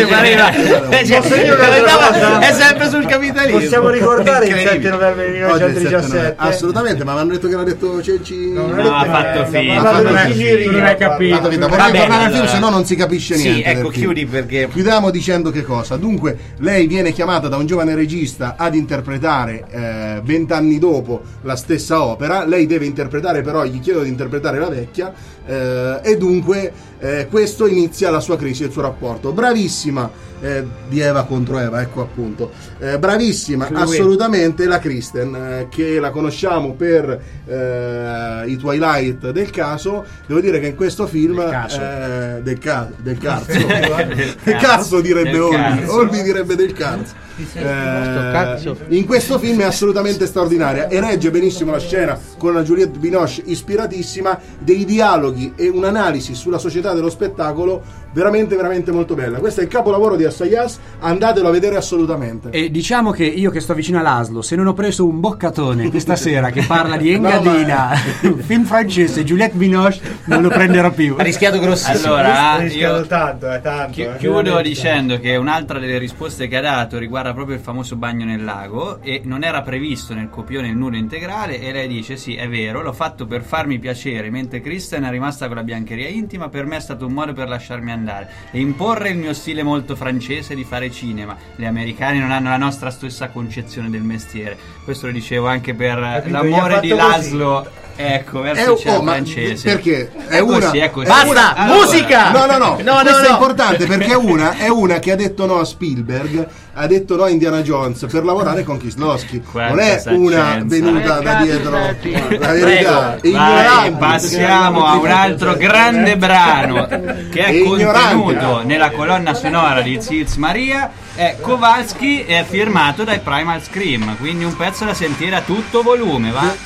sempre sul capitalismo. Possiamo ricordare il 7 novembre 1917? Assolutamente, ma mi hanno detto che l'ha detto Cenci. No, ha fatto finta. Non hai capito. Vorrei tornare al film, se no non si capisce niente. Sì, ecco, chiudi perché... Chiudiamo dicendo che cosa? Dunque, lei viene chiamata da un giovane regista ad interpretare 20 anni dopo la stessa opera. Lei deve interpretare, però gli chiedono di interpretare la vecchia, e dunque questo inizia la sua crisi, il suo rapporto. Bravissima di Eva contro Eva, ecco appunto. Bravissima, assolutamente, la Kristen, che la conosciamo per i Twilight del caso. Devo dire che in questo film del cazzo direbbe Olmi direbbe del cazzo. In questo film è assolutamente straordinaria e regge benissimo la scena con la Juliette Binoche ispiratissima, dei dialoghi e un'analisi sulla società dello spettacolo veramente veramente molto bella. Questo è il capolavoro di Assayas, andatelo a vedere assolutamente. E diciamo che io che sto vicino a Laszlo, se non ho preso un boccatone questa sera che parla di Engadina, film francese, Juliette Binoche, non lo prenderò più. Ha rischiato grossissimo. Allora, io tanto. Chiudo dicendo che un'altra delle risposte che ha dato riguarda proprio il famoso bagno nel lago, e non era previsto nel copione il nudo integrale, e lei dice sì, è vero, l'ho fatto per farmi piacere, mentre Kristen è rimasta con la biancheria intima. Per me è stato un modo per lasciarmi andare e imporre il mio stile molto francese di fare cinema. Gli americani non hanno la nostra stessa concezione del mestiere. Questo lo dicevo anche per l'amore di Laszlo, ecco, verso il cinema francese. Perché è così. Basta, musica! No. Questo è importante perché è una che ha detto no a Spielberg, ha detto no a Indiana Jones per lavorare con Kieslowski. Non è una venuta da dietro la verità. Vai, passiamo a un altro grande brano che è contenuto nella colonna sonora di Ziz Maria. È Kowalski, è firmato dai Primal Scream, quindi un pezzo da sentire a tutto volume, va?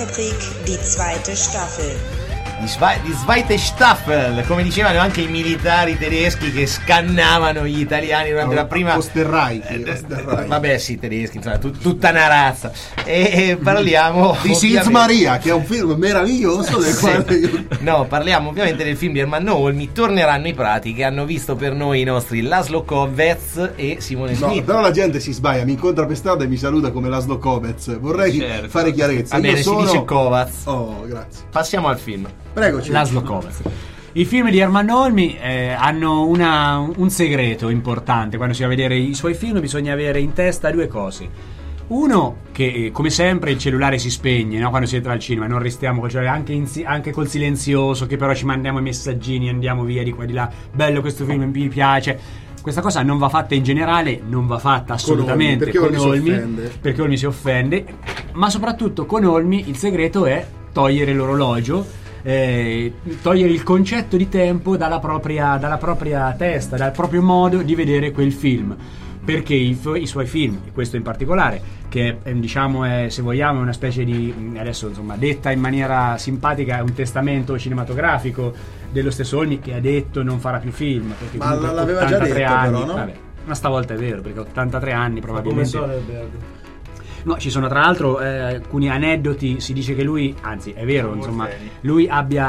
Weltkrieg, die zweite Staffel. Die zweite Staffel, come dicevano anche i militari tedeschi che scannavano gli italiani durante la prima. Osterreich. Vabbè, sì, tedeschi, insomma, tutta una razza. E parliamo di Sils Maria, che è un film meraviglioso del quale io... No, parliamo ovviamente del film di Ermanno Olmi. Torneranno i prati che hanno visto per noi i nostri Laszlo Kovacs e Simone Smith. No, però la gente si sbaglia, mi incontra per strada e mi saluta come Laszlo Kovacs. Vorrei fare chiarezza. Va bene, si dice Kovacs. Oh, grazie. Passiamo al film. Prego, Laszlo Kovacs. I film di Ermanno Olmi hanno un segreto importante. Quando si va a vedere i suoi film bisogna avere in testa due cose. Uno, che come sempre il cellulare si spegne, no? Quando si entra al cinema, non restiamo col cellulare, anche col silenzioso, che però ci mandiamo i messaggini, andiamo via di qua di là, bello questo film, mi piace. Questa cosa non va fatta in generale, non va fatta assolutamente con Olmi, perché Olmi si offende, ma soprattutto con Olmi il segreto è togliere l'orologio, togliere il concetto di tempo dalla propria testa, dal proprio modo di vedere quel film, perché i suoi film, questo in particolare, che diciamo è, se vogliamo, una specie di, adesso insomma detta in maniera simpatica, è un testamento cinematografico dello stesso Olmi, che ha detto non farà più film, perché ma l'aveva già detto anni, però, no? Vabbè, ma stavolta è vero, perché 83 anni probabilmente. No, ci sono tra l'altro alcuni aneddoti. Si dice che lui, anzi è vero, insomma, lui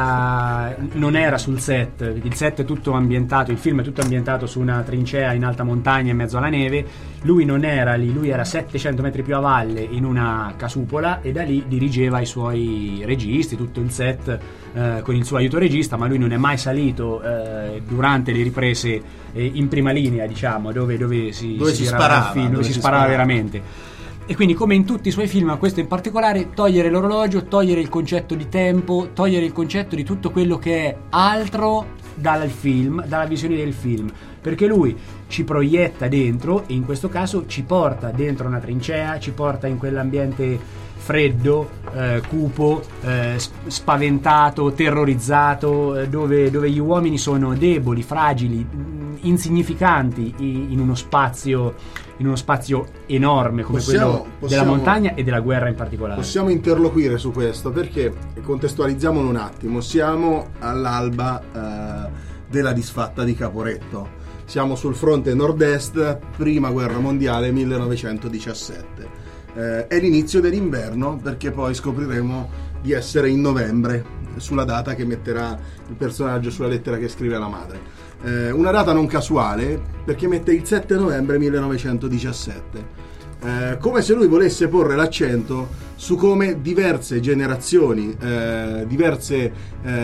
non era sul set. Il set è tutto ambientato, il film è tutto ambientato su una trincea in alta montagna in mezzo alla neve. Lui non era lì, lui era 700 metri più a valle in una casupola e da lì dirigeva i suoi registi, tutto il set con il suo aiuto regista, ma lui non è mai salito durante le riprese in prima linea, diciamo, dove si sparava, dove si sparava veramente. E quindi, come in tutti i suoi film, questo in particolare, togliere l'orologio, togliere il concetto di tempo, togliere il concetto di tutto quello che è altro dal film, dalla visione del film, perché lui ci proietta dentro e in questo caso ci porta dentro una trincea, ci porta in quell'ambiente freddo, cupo, spaventato, terrorizzato, dove gli uomini sono deboli, fragili, insignificanti in uno spazio enorme come quello della montagna e della guerra in particolare. Possiamo interloquire su questo, perché contestualizziamolo un attimo. Siamo all'alba della disfatta di Caporetto, siamo sul fronte nord-est, prima guerra mondiale, 1917. È l'inizio dell'inverno, perché poi scopriremo di essere in novembre, sulla data che metterà il personaggio sulla lettera che scrive alla madre. Una data non casuale, perché mette il 7 novembre 1917, come se lui volesse porre l'accento su come diverse generazioni, diverse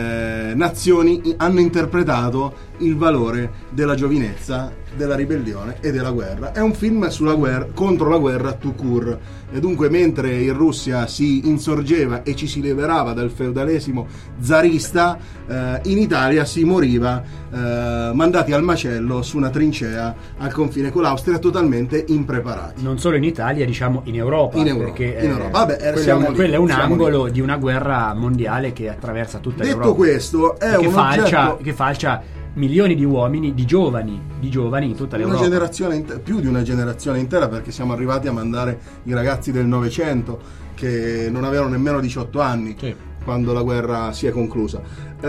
nazioni hanno interpretato il valore della giovinezza, della ribellione e della guerra. È un film sulla guerra, contro la guerra tout court, e dunque mentre in Russia si insorgeva e ci si liberava dal feudalesimo zarista, in Italia si moriva mandati al macello su una trincea al confine con l'Austria, totalmente impreparati. Non solo in Italia, diciamo in Europa. Perché in Europa. Vabbè, quello è un angolo di una guerra mondiale che attraversa tutta l'Europa. Detto questo, è che falcia milioni di uomini, di giovani in tutta l'Europa. Una generazione più di una generazione intera, perché siamo arrivati a mandare i ragazzi del Novecento che non avevano nemmeno 18 anni quando la guerra si è conclusa.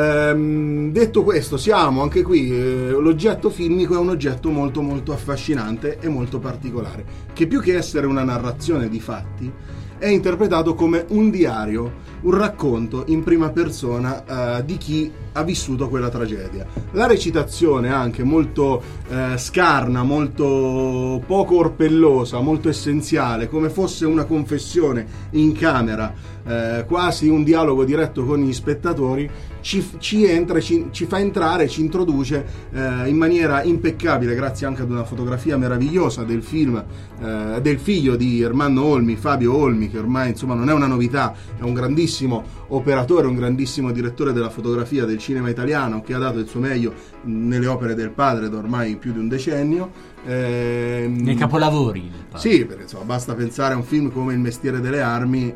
Detto questo, siamo anche qui, l'oggetto filmico è un oggetto molto molto affascinante e molto particolare, che più che essere una narrazione di fatti è interpretato come un diario, un racconto in prima persona di chi ha vissuto quella tragedia. La recitazione anche molto scarna, molto poco orpellosa, molto essenziale, come fosse una confessione in camera, quasi un dialogo diretto con gli spettatori, ci fa entrare, ci introduce in maniera impeccabile, grazie anche ad una fotografia meravigliosa del film, del figlio di Ermanno Olmi, Fabio Olmi, che ormai insomma non è una novità, è un grandissimo operatore, un grandissimo direttore della fotografia del cinema italiano, che ha dato il suo meglio nelle opere del padre da ormai più di un decennio. Nei capolavori. Sì, perché insomma basta pensare a un film come Il mestiere delle armi,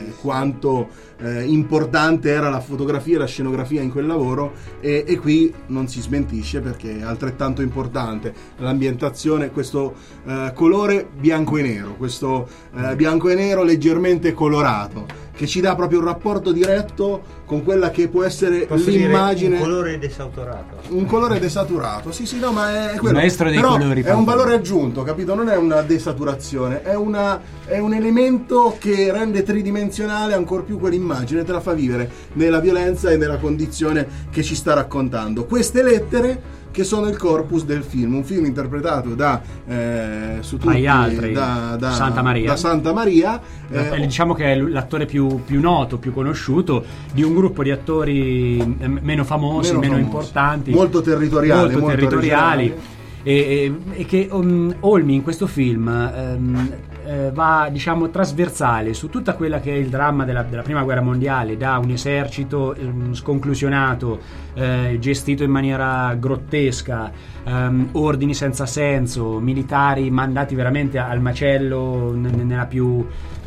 quanto importante era la fotografia e la scenografia in quel lavoro, e qui non si smentisce, perché è altrettanto importante l'ambientazione, questo colore bianco e nero, questo bianco e nero leggermente colorato, che ci dà proprio un rapporto diretto con quella che può essere l'immagine. Un colore desaturato. Un colore desaturato, sì, no, ma è quello. Il maestro dei però colori. È un valore aggiunto, capito? Non è una desaturazione, è un elemento che rende tridimensionale ancor più quell'immagine, te la fa vivere nella violenza e nella condizione che ci sta raccontando. Queste lettere che sono il corpus del film, un film interpretato da su tutti, da Santa Maria. Da Santa Maria, diciamo che è l'attore più noto, più conosciuto di un gruppo di attori meno famosi, meno importanti, molto territoriali. E che Olmi in questo film va, diciamo, trasversale su tutta quella che è il dramma della prima guerra mondiale, da un esercito sconclusionato, gestito in maniera grottesca, ordini senza senso, militari mandati veramente al macello nella più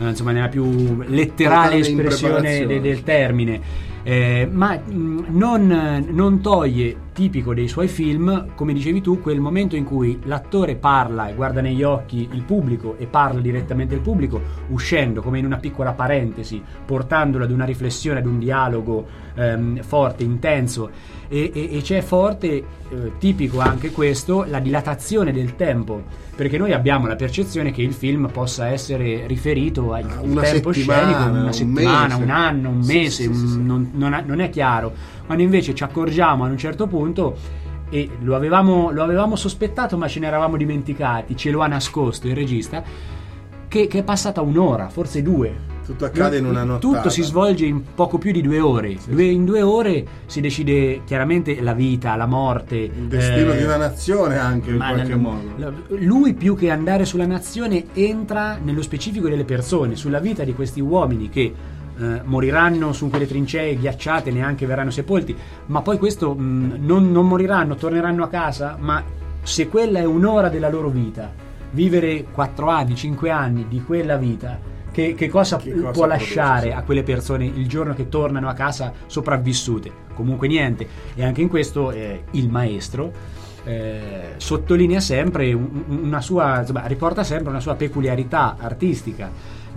letterale espressione del termine. Ma non toglie, tipico dei suoi film, come dicevi tu, quel momento in cui l'attore parla e guarda negli occhi il pubblico e parla direttamente al pubblico, uscendo come in una piccola parentesi, portandolo ad una riflessione, ad un dialogo forte, intenso, e c'è forte, tipico anche questo, la dilatazione del tempo, perché noi abbiamo la percezione che il film possa essere riferito a un tempo scenico, una settimana, un anno, un mese, non è chiaro, quando invece ci accorgiamo ad un certo punto, e lo avevamo sospettato ma ce ne eravamo dimenticati, ce lo ha nascosto il regista, che è passata un'ora, forse 2. Tutto accade in una nottata. Tutto si svolge in poco più di 2 ore. In 2 ore si decide chiaramente la vita, la morte, il destino di una nazione anche in qualche modo. Lui, più che andare sulla nazione, entra nello specifico delle persone, sulla vita di questi uomini che moriranno su quelle trincee ghiacciate, neanche verranno sepolti, ma poi questo non moriranno, torneranno a casa, ma se quella è un'ora della loro vita, vivere 4 anni, 5 anni di quella vita, che cosa può lasciare a quelle persone il giorno che tornano a casa sopravvissute? Comunque niente. E anche in questo il maestro sottolinea sempre una sua, riporta sempre una sua peculiarità artistica,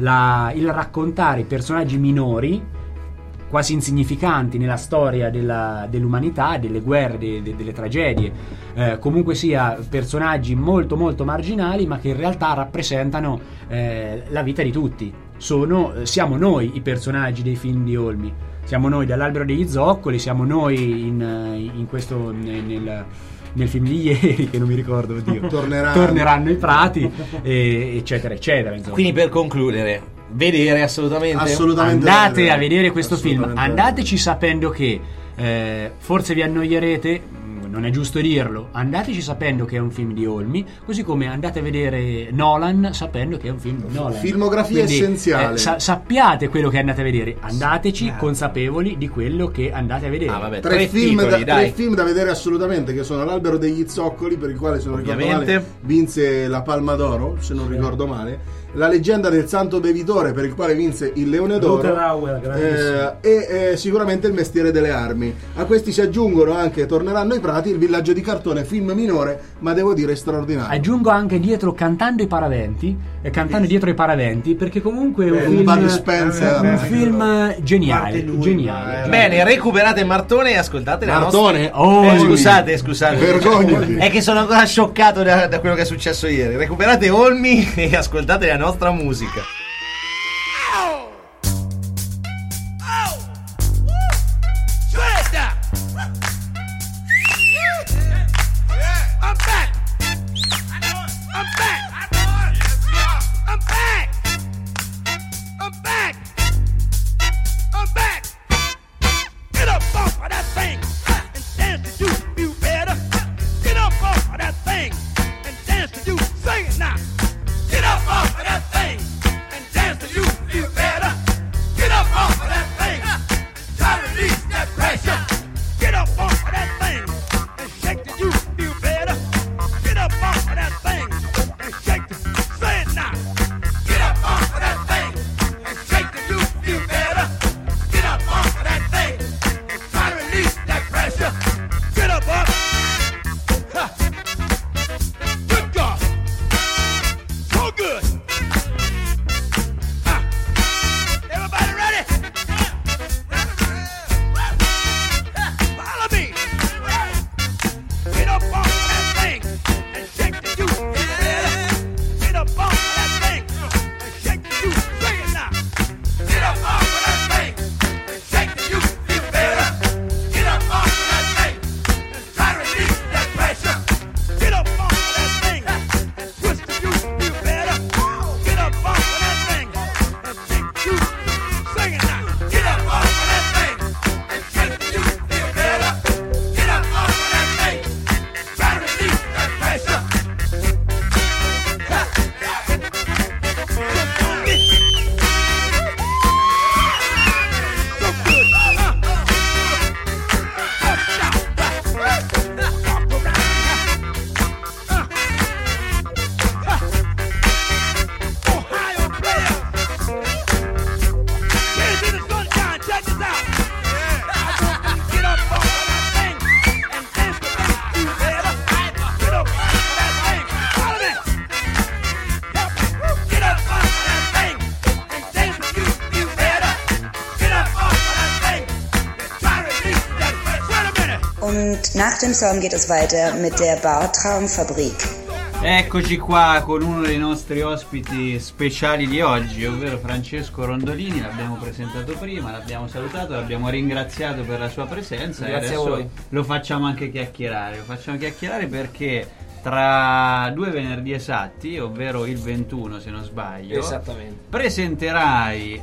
il raccontare personaggi minori, quasi insignificanti nella storia dell'umanità, delle guerre, delle tragedie, comunque sia personaggi molto molto marginali, ma che in realtà rappresentano la vita di tutti. Siamo noi i personaggi dei film di Olmi, siamo noi dall'Albero degli Zoccoli, siamo noi in questo nel film di ieri, che non mi ricordo, oddio, torneranno i prati, eccetera eccetera, insomma. Quindi, per concludere, vedere assolutamente andate a vedere questo film, andateci sapendo che forse vi annoierete, non è giusto dirlo, andateci sapendo che è un film di Olmi, così come andate a vedere Nolan sapendo che è un film di Nolan. Filmografia. Quindi, essenziale. Sappiate quello che andate a vedere, andateci consapevoli di quello che andate a vedere. Tre film da vedere assolutamente, che sono L'Albero degli Zoccoli, per il quale, se non ricordo male, vinse la Palma d'Oro, se non ricordo male. La leggenda del Santo Bevitore, per il quale vinse il Leone d'Oro, e sicuramente Il mestiere delle armi. A questi si aggiungono anche Torneranno i prati, Il villaggio di cartone, film minore ma devo dire straordinario. Aggiungo anche dietro Cantando dietro i paraventi, perché comunque è un film geniale. Bene, recuperate Martone e ascoltate Martone? Scusate. Vergognati. È che sono ancora scioccato da quello che è successo ieri. Recuperate Olmi e ascoltate la nostra musica. Get up off of that thing and Und nach dem Song geht es weiter mit der Bartraumfabrik. Eccoci qua con uno dei nostri ospiti speciali di oggi, ovvero Francesco Rondolini. L'abbiamo presentato prima, l'abbiamo salutato, l'abbiamo ringraziato per la sua presenza. Grazie e a adesso voi. lo facciamo anche chiacchierare. Lo facciamo chiacchierare perché tra 2 venerdì esatti, ovvero il 21 se non sbaglio, Esattamente. presenterai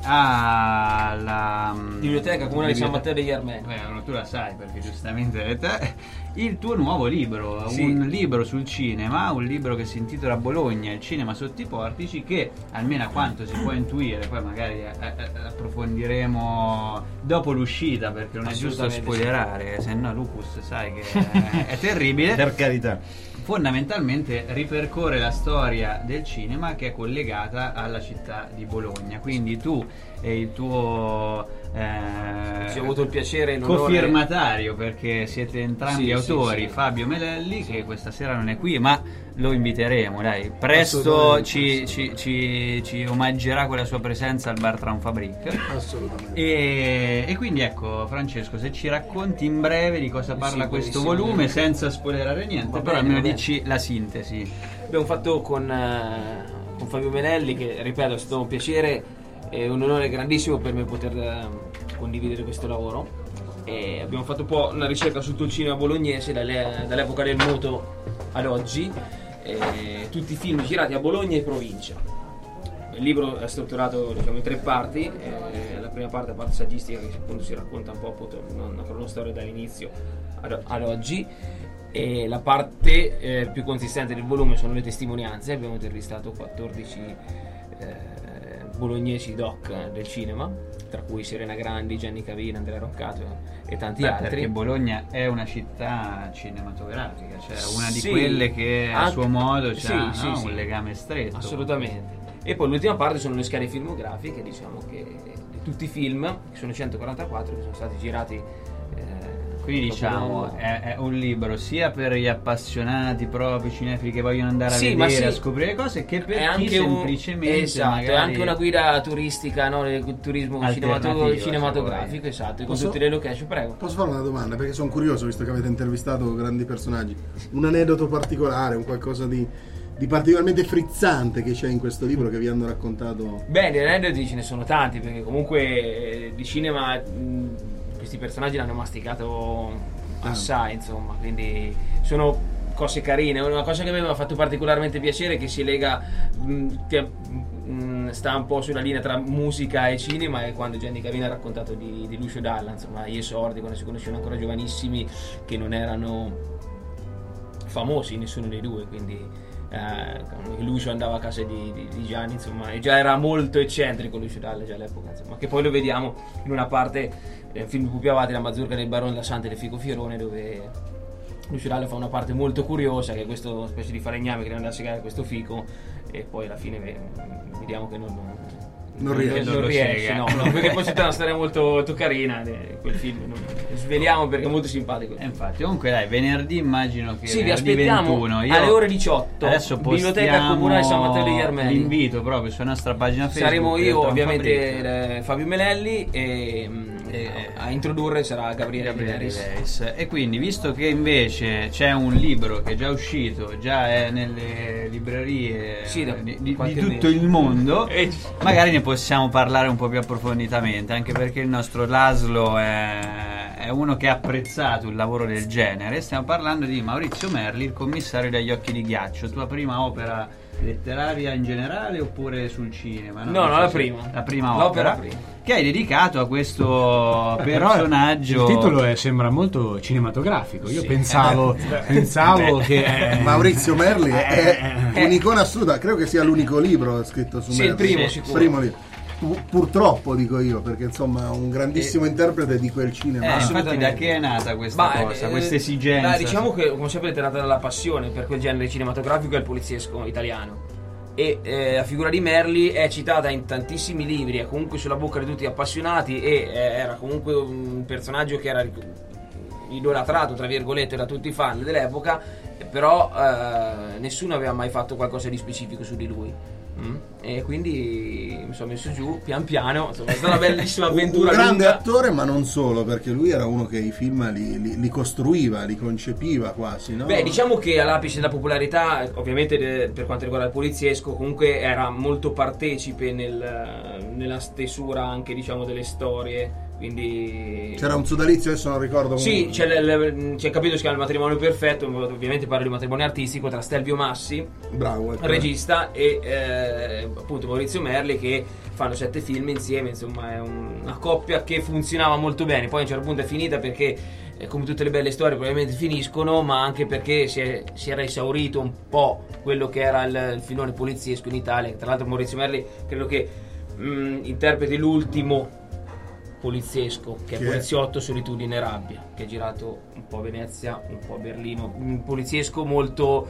alla Biblioteca Comunale di San Matteo degli Armeni. tu la sai perché giustamente il tuo nuovo libro, Sì. un libro sul cinema, un libro che si intitola Bologna, il cinema sotto i portici, che almeno a quanto si può intuire, poi magari approfondiremo dopo l'uscita perché non è giusto spoilerare, se no Lupus sai che è terribile. Per carità. Fondamentalmente ripercorre la storia del cinema che è collegata alla città di Bologna. Quindi tu e il tuo Sì, ho avuto il piacere e l'onore. cofirmatario, perché siete entrambi Sì, autori, sì, sì. Fabio Melelli, che questa sera non è qui, ma lo inviteremo, dai. Presto ci omaggerà con la sua presenza al Bar Traum Fabrik. Assolutamente. E quindi ecco, Francesco, se ci racconti in breve di cosa parla Sì, questo buonissimo. volume, senza spoilerare niente, Va però bene, almeno va bene. dici la sintesi. Abbiamo fatto con Fabio Melelli, che ripeto è stato un piacere e un onore grandissimo per me poter condividere questo lavoro. E abbiamo fatto un po' una ricerca su tutto il cinema bolognese dall'epoca del moto ad oggi, tutti i film girati a Bologna e provincia. Il libro è strutturato, diciamo, in 3 parti. La prima parte è la parte saggistica, che appunto si racconta un po' appunto una cronostoria dall'inizio ad oggi, e la parte più consistente del volume sono le testimonianze. Abbiamo intervistato 14 bolognesi doc del cinema, tra cui Serena Grandi, Gianni Cavina, Andrea Roccato e tanti altri. Perché Bologna è una città cinematografica, cioè una di Sì, quelle che a anche- suo modo sì, ha sì, no? sì. un legame stretto. Assolutamente. E poi l'ultima parte sono le schede filmografiche, diciamo, che di tutti i film, che sono 144, che sono stati girati. Quindi diciamo è un libro sia per gli appassionati proprio cinefili che vogliono andare a Sì, ma vedere, sì. a scoprire cose, che per è chi anche semplicemente esatto, magari è anche una guida turistica, no? Il turismo Alternativa, cinematografico, esatto, con Posso- tutte le location. Prego. Posso fare una domanda? Perché sono curioso, visto che avete intervistato grandi personaggi. Un aneddoto particolare, un qualcosa di particolarmente frizzante che c'è in questo libro che vi hanno raccontato? Beh, di aneddoti ce ne sono tanti, perché comunque di cinema questi personaggi l'hanno masticato assai, insomma, quindi sono cose carine. Una cosa che a me mi ha fatto particolarmente piacere, che si lega, sta un po' sulla linea tra musica e cinema, è quando Gianni Cavina ha raccontato di Lucio Dalla, insomma, gli esordi, quando si conoscevano ancora giovanissimi, che non erano famosi nessuno dei due, quindi Lucio andava a casa di Gianni, insomma, e già era molto eccentrico Lucio Dalla già all'epoca, insomma, che poi lo vediamo in una parte del film di Pupi Avati, La mazurka del Barone Lassante del Fico Fierone, dove Lucio Dalla fa una parte molto curiosa, che è questo specie di falegname che deve andare a segare questo fico, e poi alla fine vediamo che non riesce, no, perché poi c'è una storia molto carina quel film, non sveliamo perché è molto simpatico. Infatti, comunque dai, venerdì immagino che sì, vi venerdì aspettiamo 21 alle ore 18. Adesso Biblioteca Comunale San Matteo degli Armeni. L'invito proprio sulla nostra pagina Facebook. Saremo io, Traum ovviamente, Fabrik. Fabio Melelli, e a introdurre sarà Gabriele Riveris. E quindi, visto che invece c'è un libro che è già uscito, già è nelle librerie di tutto il mondo, magari ne possiamo parlare un po' più approfonditamente, anche perché il nostro Laszlo è uno che ha apprezzato il lavoro del genere. Stiamo parlando di Maurizio Merli, Il commissario dagli occhi di ghiaccio, tua prima opera letteraria in generale oppure sul cinema? No, la prima opera prima. Che hai dedicato a questo personaggio. Il titolo sembra molto cinematografico. Io pensavo che Maurizio Merli è un'icona assoluta. Credo che sia l'unico libro scritto su Merli. Il primo, sicuro. Primo libro. Purtroppo dico io, perché insomma un grandissimo interprete di quel cinema. Infatti, da che è nata questa cosa, questa esigenza? Diciamo che, come sapete, è nata dalla passione per quel genere cinematografico e il poliziesco italiano. E la figura di Merli è citata in tantissimi libri, è comunque sulla bocca di tutti gli appassionati, e era comunque un personaggio che era idolatrato, tra virgolette, da tutti i fan dell'epoca, però nessuno aveva mai fatto qualcosa di specifico su di lui. E quindi sono messo giù pian piano, insomma, è stata una bellissima avventura. Un grande lunga. attore, ma non solo, perché lui era uno che i film li costruiva, li concepiva quasi, no? Beh, diciamo che all'apice della popolarità, ovviamente per quanto riguarda il poliziesco, comunque era molto partecipe nella stesura anche, diciamo, delle storie. Quindi c'era un sodalizio, adesso non ricordo. Sì, c'è il capitolo che si chiama Il matrimonio perfetto, ovviamente parlo di matrimonio artistico tra Stelvio Massi, bravo, regista, e appunto Maurizio Merli, che fanno 7 film insieme, insomma è una coppia che funzionava molto bene. Poi a un certo punto è finita perché, come tutte le belle storie, probabilmente finiscono, ma anche perché si era esaurito un po' quello che era il filone poliziesco in Italia. Tra l'altro Maurizio Merli credo che interpreti l'ultimo poliziesco, che è Poliziotto, Solitudine e Rabbia, che è girato un po' a Venezia, un po' a Berlino, un poliziesco molto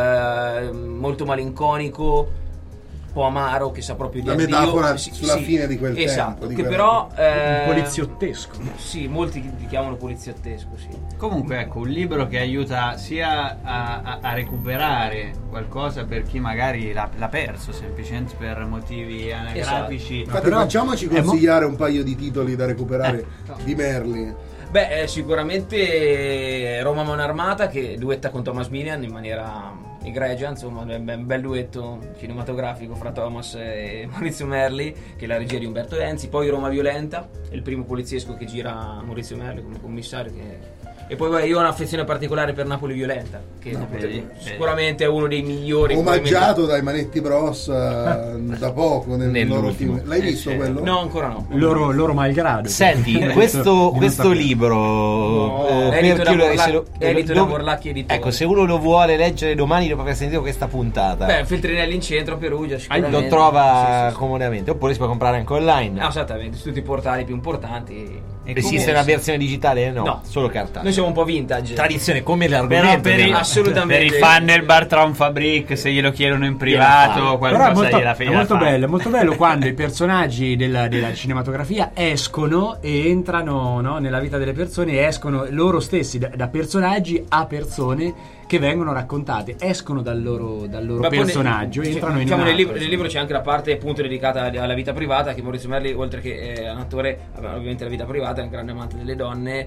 malinconico, un po' amaro, che sa proprio di la metafora sulla fine di quel esatto, tempo, che però un poliziottesco. Sì, molti li chiamano poliziottesco, sì. Comunque ecco, un libro che aiuta sia a recuperare qualcosa per chi magari l'ha perso semplicemente per motivi anagrafici. Esatto. Infatti facciamoci consigliare un paio di titoli da recuperare di Merli. Beh, sicuramente Roma Mano Armata, che duetta con Thomas Milian in maniera egregia, insomma è un bel duetto cinematografico fra Thomas e Maurizio Merli, che è la regia di Umberto Enzi. Poi Roma Violenta, è il primo poliziesco che gira Maurizio Merli come commissario, e poi io ho un'affezione particolare per Napoli Violenta, che sicuramente è uno dei migliori, omaggiato dai Manetti Bros da poco nel loro film. L'hai visto quello? No, ancora no. Loro malgrado. Senti, questo libro Elito da Morlacchi Editore. Ecco, se uno lo vuole leggere domani dopo aver sentito questa puntata, Feltrinelli in centro a Perugia sicuramente lo trova comodamente, oppure si può comprare anche online. Esattamente, su tutti i portali più importanti. Esiste una versione digitale? No, solo cartacea. Noi siamo un po' vintage. Tradizione come l'argomento. Assolutamente. Per i fan del Bartram Fabric, se glielo chiedono in privato, qualcosa gliela fai. È molto bello quando i personaggi della cinematografia escono e entrano, no, nella vita delle persone, e escono loro stessi da personaggi a persone che vengono raccontate, escono dal loro personaggio e entrano in un nel libro c'è anche la parte appunto dedicata alla vita privata, che Maurizio Merli, oltre che è un attore, ovviamente la vita privata, è un grande amante delle donne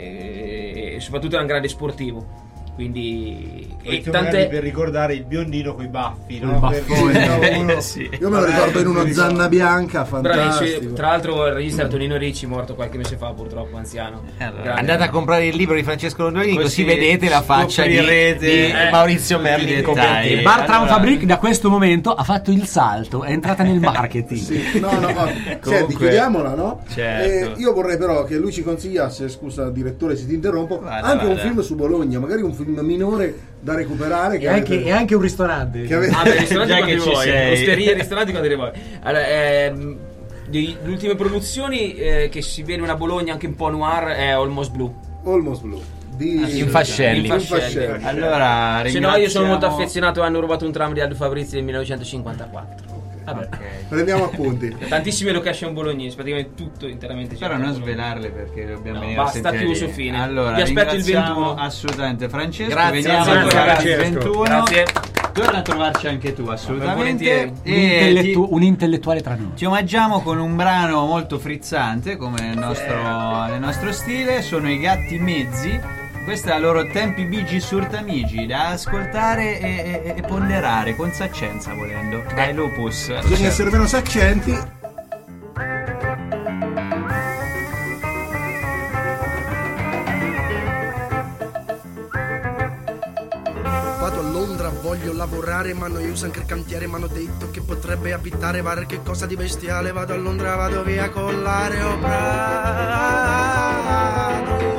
e soprattutto è un grande sportivo. Quindi per ricordare il biondino coi baffi, no? Sì. Io me lo ricordo in uno Zanna Bianca, fantastico. Bravissimo. Tra l'altro il regista Tonino Ricci, morto qualche mese fa, purtroppo anziano. Andate a comprare il libro di Francesco Nodolini, così vedete la faccia di Maurizio Merli in copertina. Bartram Fabric da questo momento ha fatto il salto, è entrata nel marketing. Sì. No. Senti, chiudiamola, no? Certo. Io vorrei però che lui ci consigliasse, scusa direttore se ti interrompo, un film su Bologna, magari un film minore da recuperare, e anche un ristorante. Ristoranti quando vuoi, osterie, ristoranti quando vuoi. Allora, le ultime produzioni che si vede una Bologna anche un po' noir è Almost Blue di Fascelli. Allora, se no, io sono molto affezionato a Hanno rubato un tram di Aldo Fabrizi del 1954. Prendiamo appunti. Tantissime location bolognesi, praticamente tutto interamente. Però non svelarle perché dobbiamo venire a basta più su fine. Allora, vi aspetto il 21. Assolutamente Francesco, grazie, veniamo il 21. Grazie. Torna a trovarci anche tu, assolutamente. Un intellettuale tra noi. Ti omaggiamo con un brano molto frizzante come nel nostro stile, sono i Gatti Mezzi. Questa è la loro Tempi Bigi Surtamigi, da ascoltare e ponderare con saccenza, volendo. Dai Lupus. Bisogna essere meno saccenti. Vado a Londra, voglio lavorare, ma non uso anche il cantiere, mi hanno detto che potrebbe abitare qualche cosa di bestiale. Vado a Londra, vado via con l'aeroplano.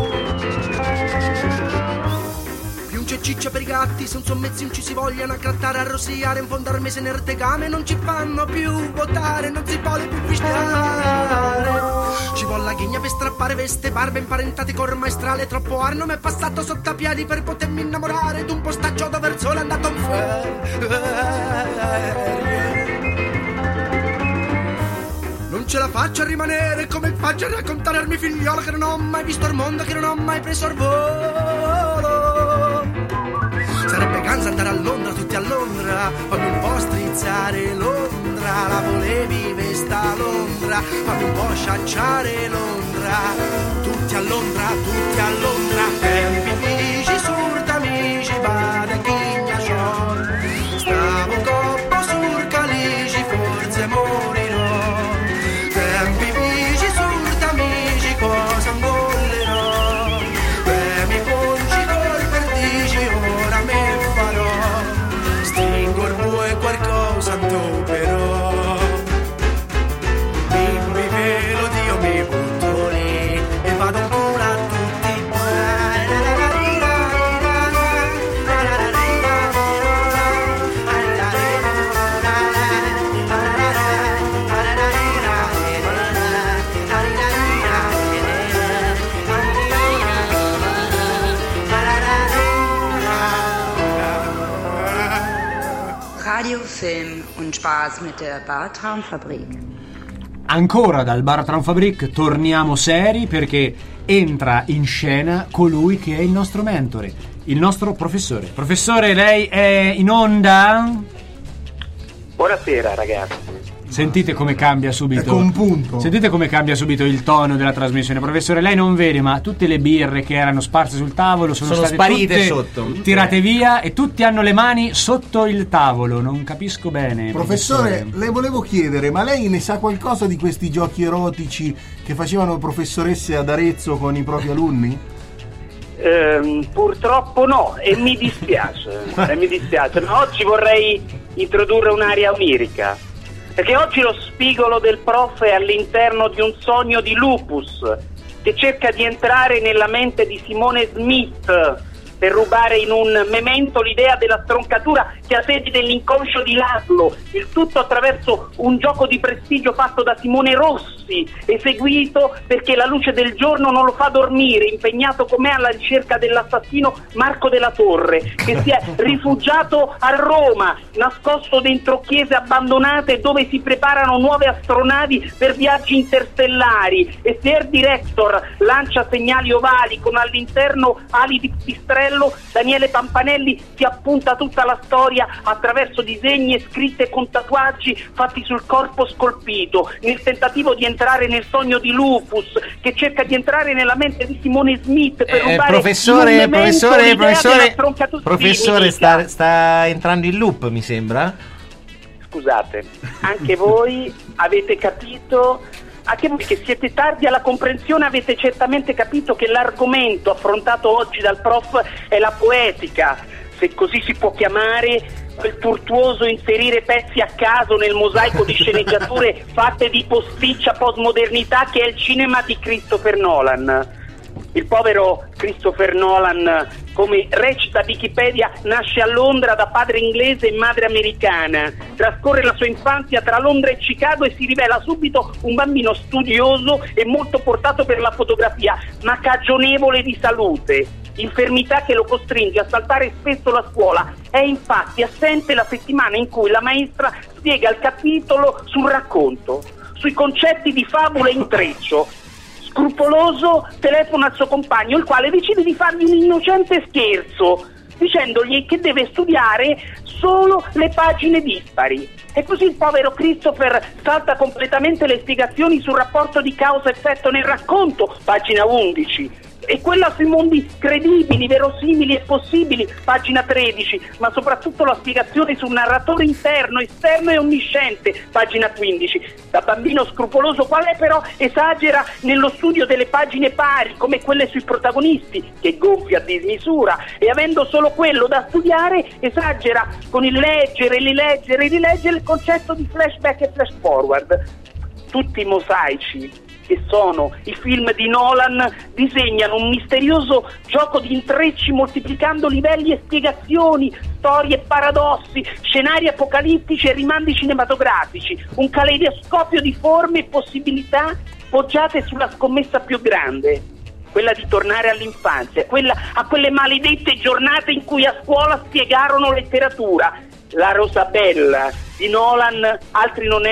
Ciccia per i gatti, se non sono mezzi non ci si vogliono aggrattare, arrossiare, infondarmi se nel tegame, non ci fanno più votare, non si vuole più fischiare. Ci vuole la ghigna per strappare veste, barbe imparentate col maestrale, troppo arno mi è passato sotto a piedi per potermi innamorare d'un postaggio dove il sole è andato in ferie. Non ce la faccio a rimanere, come faccio a raccontare al mio figliolo che non ho mai visto il mondo, che non ho mai preso il volo. Sarebbe senza andare a Londra, tutti a Londra, fammi un po' strizzare Londra, la volevi vesta Londra, fammi un po' sciacciare Londra, tutti a Londra, tempi figi, surta amici, vada chigna shore, stavo coppo sur calici, forse morirò, tempi figi, surta amici, cosa vollerò, mi pungi col perdici, ora me farò, stingo il bue qualcosa però, mi velo Dio, mi butto lì e vado ancora a tutti. Radio, Film und Spaß mit der Bartraumfabrik. Ancora dal Bar Traumfabrik torniamo seri perché entra in scena colui che è il nostro mentore, il nostro professore. Professore, lei è in onda? Buonasera ragazzi. Sentite come cambia subito. È con punto. Sentite come cambia subito il tono della trasmissione. Professore, lei non vede, ma tutte le birre che erano sparse sul tavolo sono state sparite tutte sotto. tirate via e tutti hanno le mani sotto il tavolo. Non capisco bene. Professore, le volevo chiedere, ma lei ne sa qualcosa di questi giochi erotici che facevano professoresse ad Arezzo con i propri alunni? Purtroppo no, e mi dispiace. Ma oggi vorrei introdurre un'area onirica. Perché oggi lo spigolo del prof è all'interno di un sogno di lupus che cerca di entrare nella mente di Simone Smith per rubare in un memento l'idea della stroncatura che ha sede nell'inconscio di Laszlo, il tutto attraverso un gioco di prestigio fatto da Simone Rossi, eseguito perché la luce del giorno non lo fa dormire, impegnato com'è alla ricerca dell'assassino Marco della Torre, che si è rifugiato a Roma, nascosto dentro chiese abbandonate dove si preparano nuove astronavi per viaggi interstellari, e se Air Director lancia segnali ovali con all'interno ali di pipistrello, Daniele Pampanelli si appunta tutta la storia attraverso disegni e scritte con tatuaggi fatti sul corpo scolpito, nel tentativo di entrare nel sogno di lupus che cerca di entrare nella mente di Simone Smith per rubare professore sta entrando in loop, mi sembra. Scusate, anche voi avete capito? Anche voi che siete tardi alla comprensione avete certamente capito che l'argomento affrontato oggi dal prof è la poetica, se così si può chiamare, quel tortuoso inserire pezzi a caso nel mosaico di sceneggiature fatte di posticcia postmodernità che è il cinema di Christopher Nolan. Il povero Christopher Nolan, come recita Wikipedia, nasce a Londra da padre inglese e madre americana, trascorre la sua infanzia tra Londra e Chicago e si rivela subito un bambino studioso e molto portato per la fotografia, ma cagionevole di salute, infermità che lo costringe a saltare spesso la scuola. È infatti assente la settimana in cui la maestra spiega il capitolo sul racconto, sui concetti di fabula e intreccio. Scrupoloso telefona al suo compagno, il quale decide di fargli un innocente scherzo, dicendogli che deve studiare solo le pagine dispari. E così il povero Christopher salta completamente le spiegazioni sul rapporto di causa-effetto nel racconto, pagina 11, e quella sui mondi credibili, verosimili e possibili, pagina 13, ma soprattutto la spiegazione sul narratore interno, esterno e onnisciente, pagina 15. Da bambino scrupoloso qual è però esagera nello studio delle pagine pari, come quelle sui protagonisti, che gonfia a dismisura, e avendo solo quello da studiare esagera con il leggere, rileggere e rileggere il concetto di flashback e flash forward. Tutti i mosaici che sono i film di Nolan disegnano un misterioso gioco di intrecci moltiplicando livelli e spiegazioni, storie e paradossi, scenari apocalittici e rimandi cinematografici, un caleidoscopio di forme e possibilità poggiate sulla scommessa più grande, quella di tornare all'infanzia, a quelle maledette giornate in cui a scuola spiegarono letteratura. La Rosabella di Nolan altri non è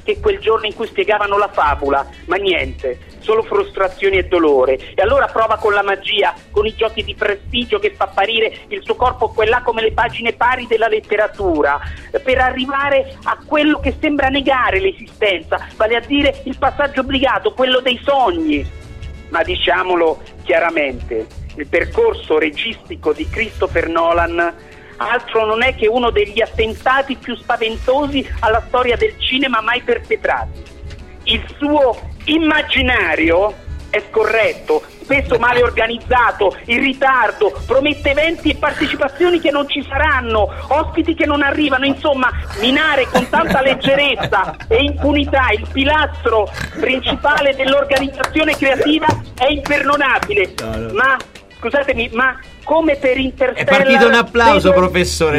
che quel giorno in cui spiegavano la fabula, ma niente, solo frustrazioni e dolore. E allora prova con la magia, con i giochi di prestigio che fa apparire il suo corpo quella come le pagine pari della letteratura, per arrivare a quello che sembra negare l'esistenza, vale a dire il passaggio obbligato, quello dei sogni. Ma diciamolo chiaramente, il percorso registico di Christopher Nolan altro non è che uno degli attentati più spaventosi alla storia del cinema mai perpetrati. Il suo immaginario è scorretto, spesso male organizzato, in ritardo, promette eventi e partecipazioni che non ci saranno, ospiti che non arrivano, insomma, minare con tanta leggerezza e impunità il pilastro principale dell'organizzazione creativa è imperdonabile. Ma, scusatemi, ma come per Interstellar... È partito un applauso, professore.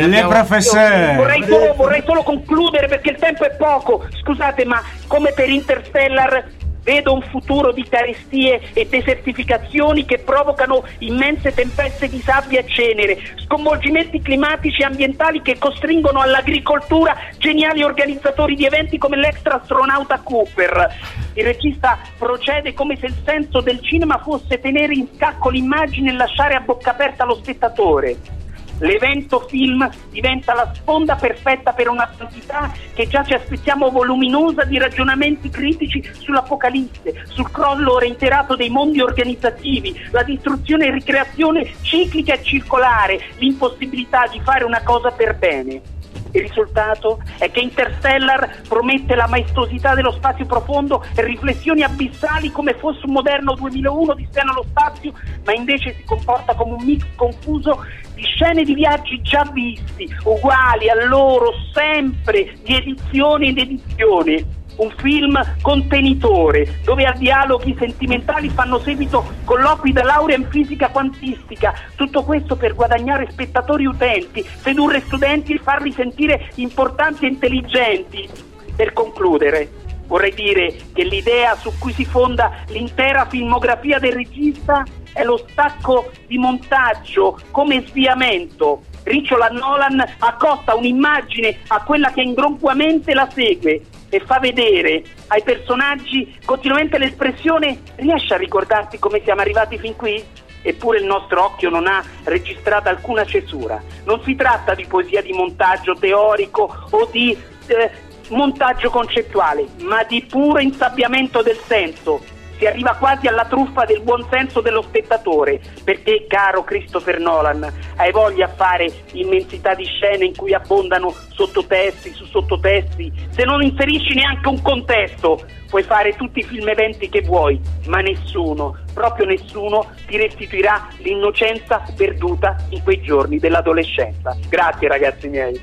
Vorrei solo concludere perché il tempo è poco. Scusate, ma come per Interstellar vedo un futuro di carestie e desertificazioni che provocano immense tempeste di sabbia e cenere, sconvolgimenti climatici e ambientali che costringono all'agricoltura geniali organizzatori di eventi come l'ex-astronauta Cooper. Il regista procede come se il senso del cinema fosse tenere in scacco l'immagine e lasciare a bocca aperta lo spettatore. L'evento film diventa la sponda perfetta per una quantità che già ci aspettiamo voluminosa di ragionamenti critici sull'apocalisse, sul crollo reiterato dei mondi organizzativi, la distruzione e ricreazione ciclica e circolare, l'impossibilità di fare una cosa per bene. Il risultato è che Interstellar promette la maestosità dello spazio profondo e riflessioni abissali come fosse un moderno 2001 di Odissea nello spazio, ma invece si comporta come un mix confuso di scene di viaggi già visti, uguali a loro sempre, di edizione ed edizione. Un film contenitore, dove a dialoghi sentimentali fanno seguito colloqui da laurea in fisica quantistica. Tutto questo per guadagnare spettatori utenti, sedurre studenti e farli sentire importanti e intelligenti. Per concludere, vorrei dire che l'idea su cui si fonda l'intera filmografia del regista è lo stacco di montaggio come sviamento. Ricciola Nolan accosta un'immagine a quella che ingronquamente la segue e fa vedere ai personaggi continuamente l'espressione: riesci a ricordarti come siamo arrivati fin qui? Eppure il nostro occhio non ha registrato alcuna cesura. Non si tratta di poesia di montaggio teorico o di montaggio concettuale, ma di puro insabbiamento del senso. Si arriva quasi alla truffa del buonsenso dello spettatore, perché, caro Christopher Nolan, hai voglia a fare immensità di scene in cui abbondano sottotesti su sottotesti? Se non inserisci neanche un contesto, puoi fare tutti i film eventi che vuoi, ma nessuno, proprio nessuno, ti restituirà l'innocenza perduta in quei giorni dell'adolescenza. Grazie, ragazzi miei.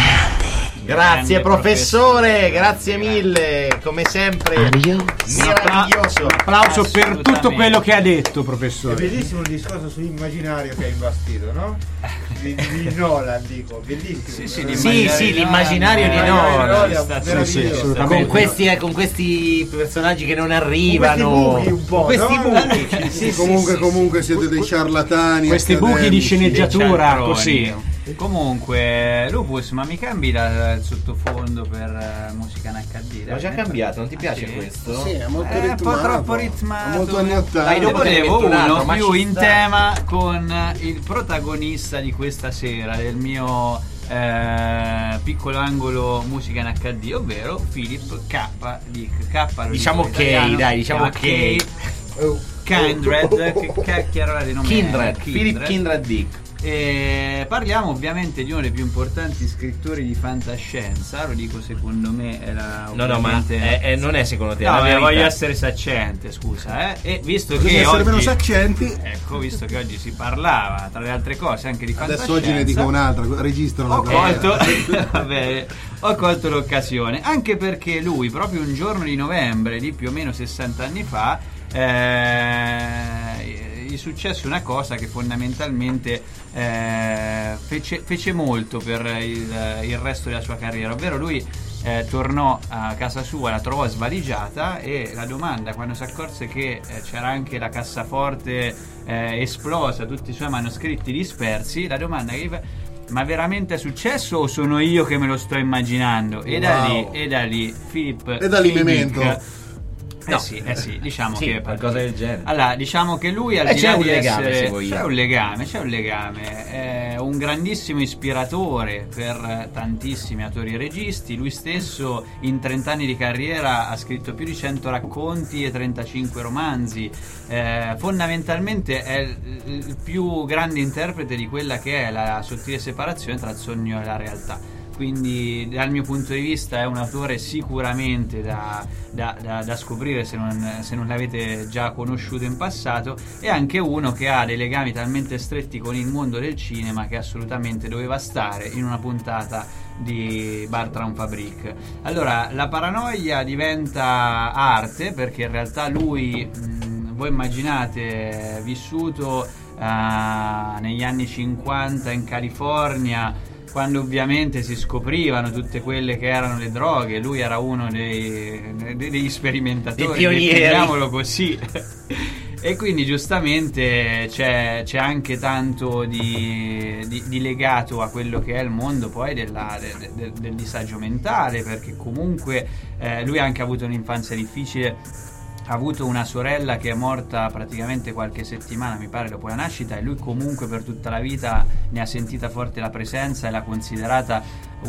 Grazie professore, grazie mille, come sempre meraviglioso. Un applauso per tutto quello che ha detto, professore. È bellissimo il discorso sull'immaginario che ha imbastito, no? Di Nolan, dico, bellissimo. Sì, l'immaginario di Nolan. Con questi personaggi che non arrivano, questi buchi. Comunque siete dei ciarlatani. Questi buchi di sceneggiatura, così. Comunque, Lupus, ma mi cambi il sottofondo per musica in HD? L'ho già cambiato, non ti piace questo? Sì, è molto ritmato. Un po' troppo ritmato. Molto anni 80. Io volevo uno più in tema con il protagonista di questa sera, del mio piccolo angolo musica in HD, ovvero Philip K. Dick. Diciamo K. Kindred, che cacchierola di nome Kindred. Philip Kindred Dick. Parliamo ovviamente di uno dei più importanti scrittori di fantascienza. Lo dico secondo me era ma non è secondo te. No, voglio essere saccente, scusa, E visto che essere oggi meno saccenti. Ecco, visto che oggi si parlava tra le altre cose anche di fantascienza. Adesso oggi ne dico un'altra, registro una ho colto l'occasione, anche perché lui proprio un giorno di novembre di più o meno 60 anni fa gli successe una cosa che fondamentalmente fece molto per il resto della sua carriera, ovvero lui tornò a casa sua, la trovò svaligiata e la domanda, quando si accorse che c'era anche la cassaforte esplosa, tutti i suoi manoscritti dispersi, la domanda che gli ma veramente è successo o sono io che me lo sto immaginando? E da lì Philip e da lì Memento. No. Sì, diciamo che qualcosa del genere. Allora, diciamo che lui al di là di essere c'è un legame, è un grandissimo ispiratore per tantissimi autori e registi. Lui stesso in 30 anni di carriera ha scritto più di 100 racconti e 35 romanzi. Fondamentalmente è il più grande interprete di quella che è la sottile separazione tra il sogno e la realtà. Quindi dal mio punto di vista è un autore sicuramente da scoprire se non l'avete già conosciuto in passato, e anche uno che ha dei legami talmente stretti con il mondo del cinema che assolutamente doveva stare in una puntata di Bertrand Fabrique. Allora, la paranoia diventa arte perché in realtà lui, voi immaginate, vissuto negli anni 50 in California, quando ovviamente si scoprivano tutte quelle che erano le droghe, lui era uno degli sperimentatori, definiamolo così. E quindi giustamente c'è anche tanto di legato a quello che è il mondo poi del disagio mentale, perché comunque lui ha anche avuto un'infanzia difficile. Ha avuto una sorella che è morta praticamente qualche settimana, mi pare, dopo la nascita, e lui comunque per tutta la vita ne ha sentita forte la presenza e l'ha considerata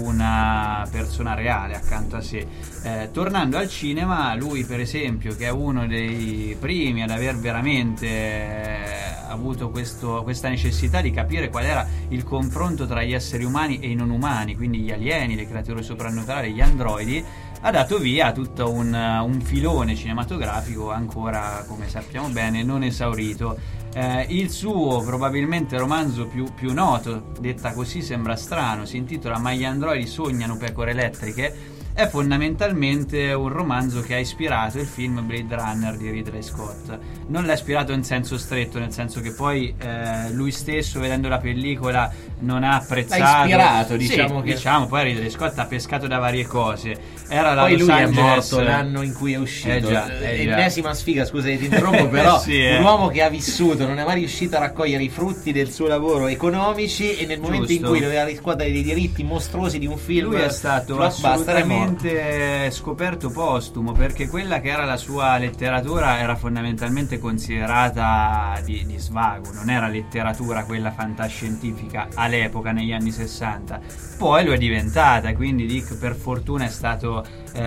una persona reale accanto a sé. Tornando al cinema, lui per esempio, che è uno dei primi ad aver veramente avuto questa necessità di capire qual era il confronto tra gli esseri umani e i non umani, quindi gli alieni, le creature soprannaturali, gli androidi, ha dato via a tutto un filone cinematografico ancora, come sappiamo bene, non esaurito. Il suo probabilmente romanzo più noto, detta così sembra strano, si intitola Ma gli androidi sognano pecore elettriche. È fondamentalmente un romanzo che ha ispirato il film Blade Runner di Ridley Scott. Non l'ha ispirato in senso stretto, nel senso che poi lui stesso, vedendo la pellicola, non ha apprezzato. L'ha ispirato, diciamo. Poi Ridley Scott ha pescato da varie cose. Era la poi Los lui Angeles... è morto l'anno in cui è uscito. Ennesima sfiga, scusa che ti interrompo, però un uomo che ha vissuto, non è mai riuscito a raccogliere i frutti del suo lavoro economici, e nel momento in cui doveva riscuotere dei diritti mostruosi di un film, lui è stato assolutamente scoperto postumo, perché quella che era la sua letteratura era fondamentalmente considerata di svago, non era letteratura quella fantascientifica all'epoca, negli anni 60. Poi lo è diventata, quindi Dick per fortuna è stato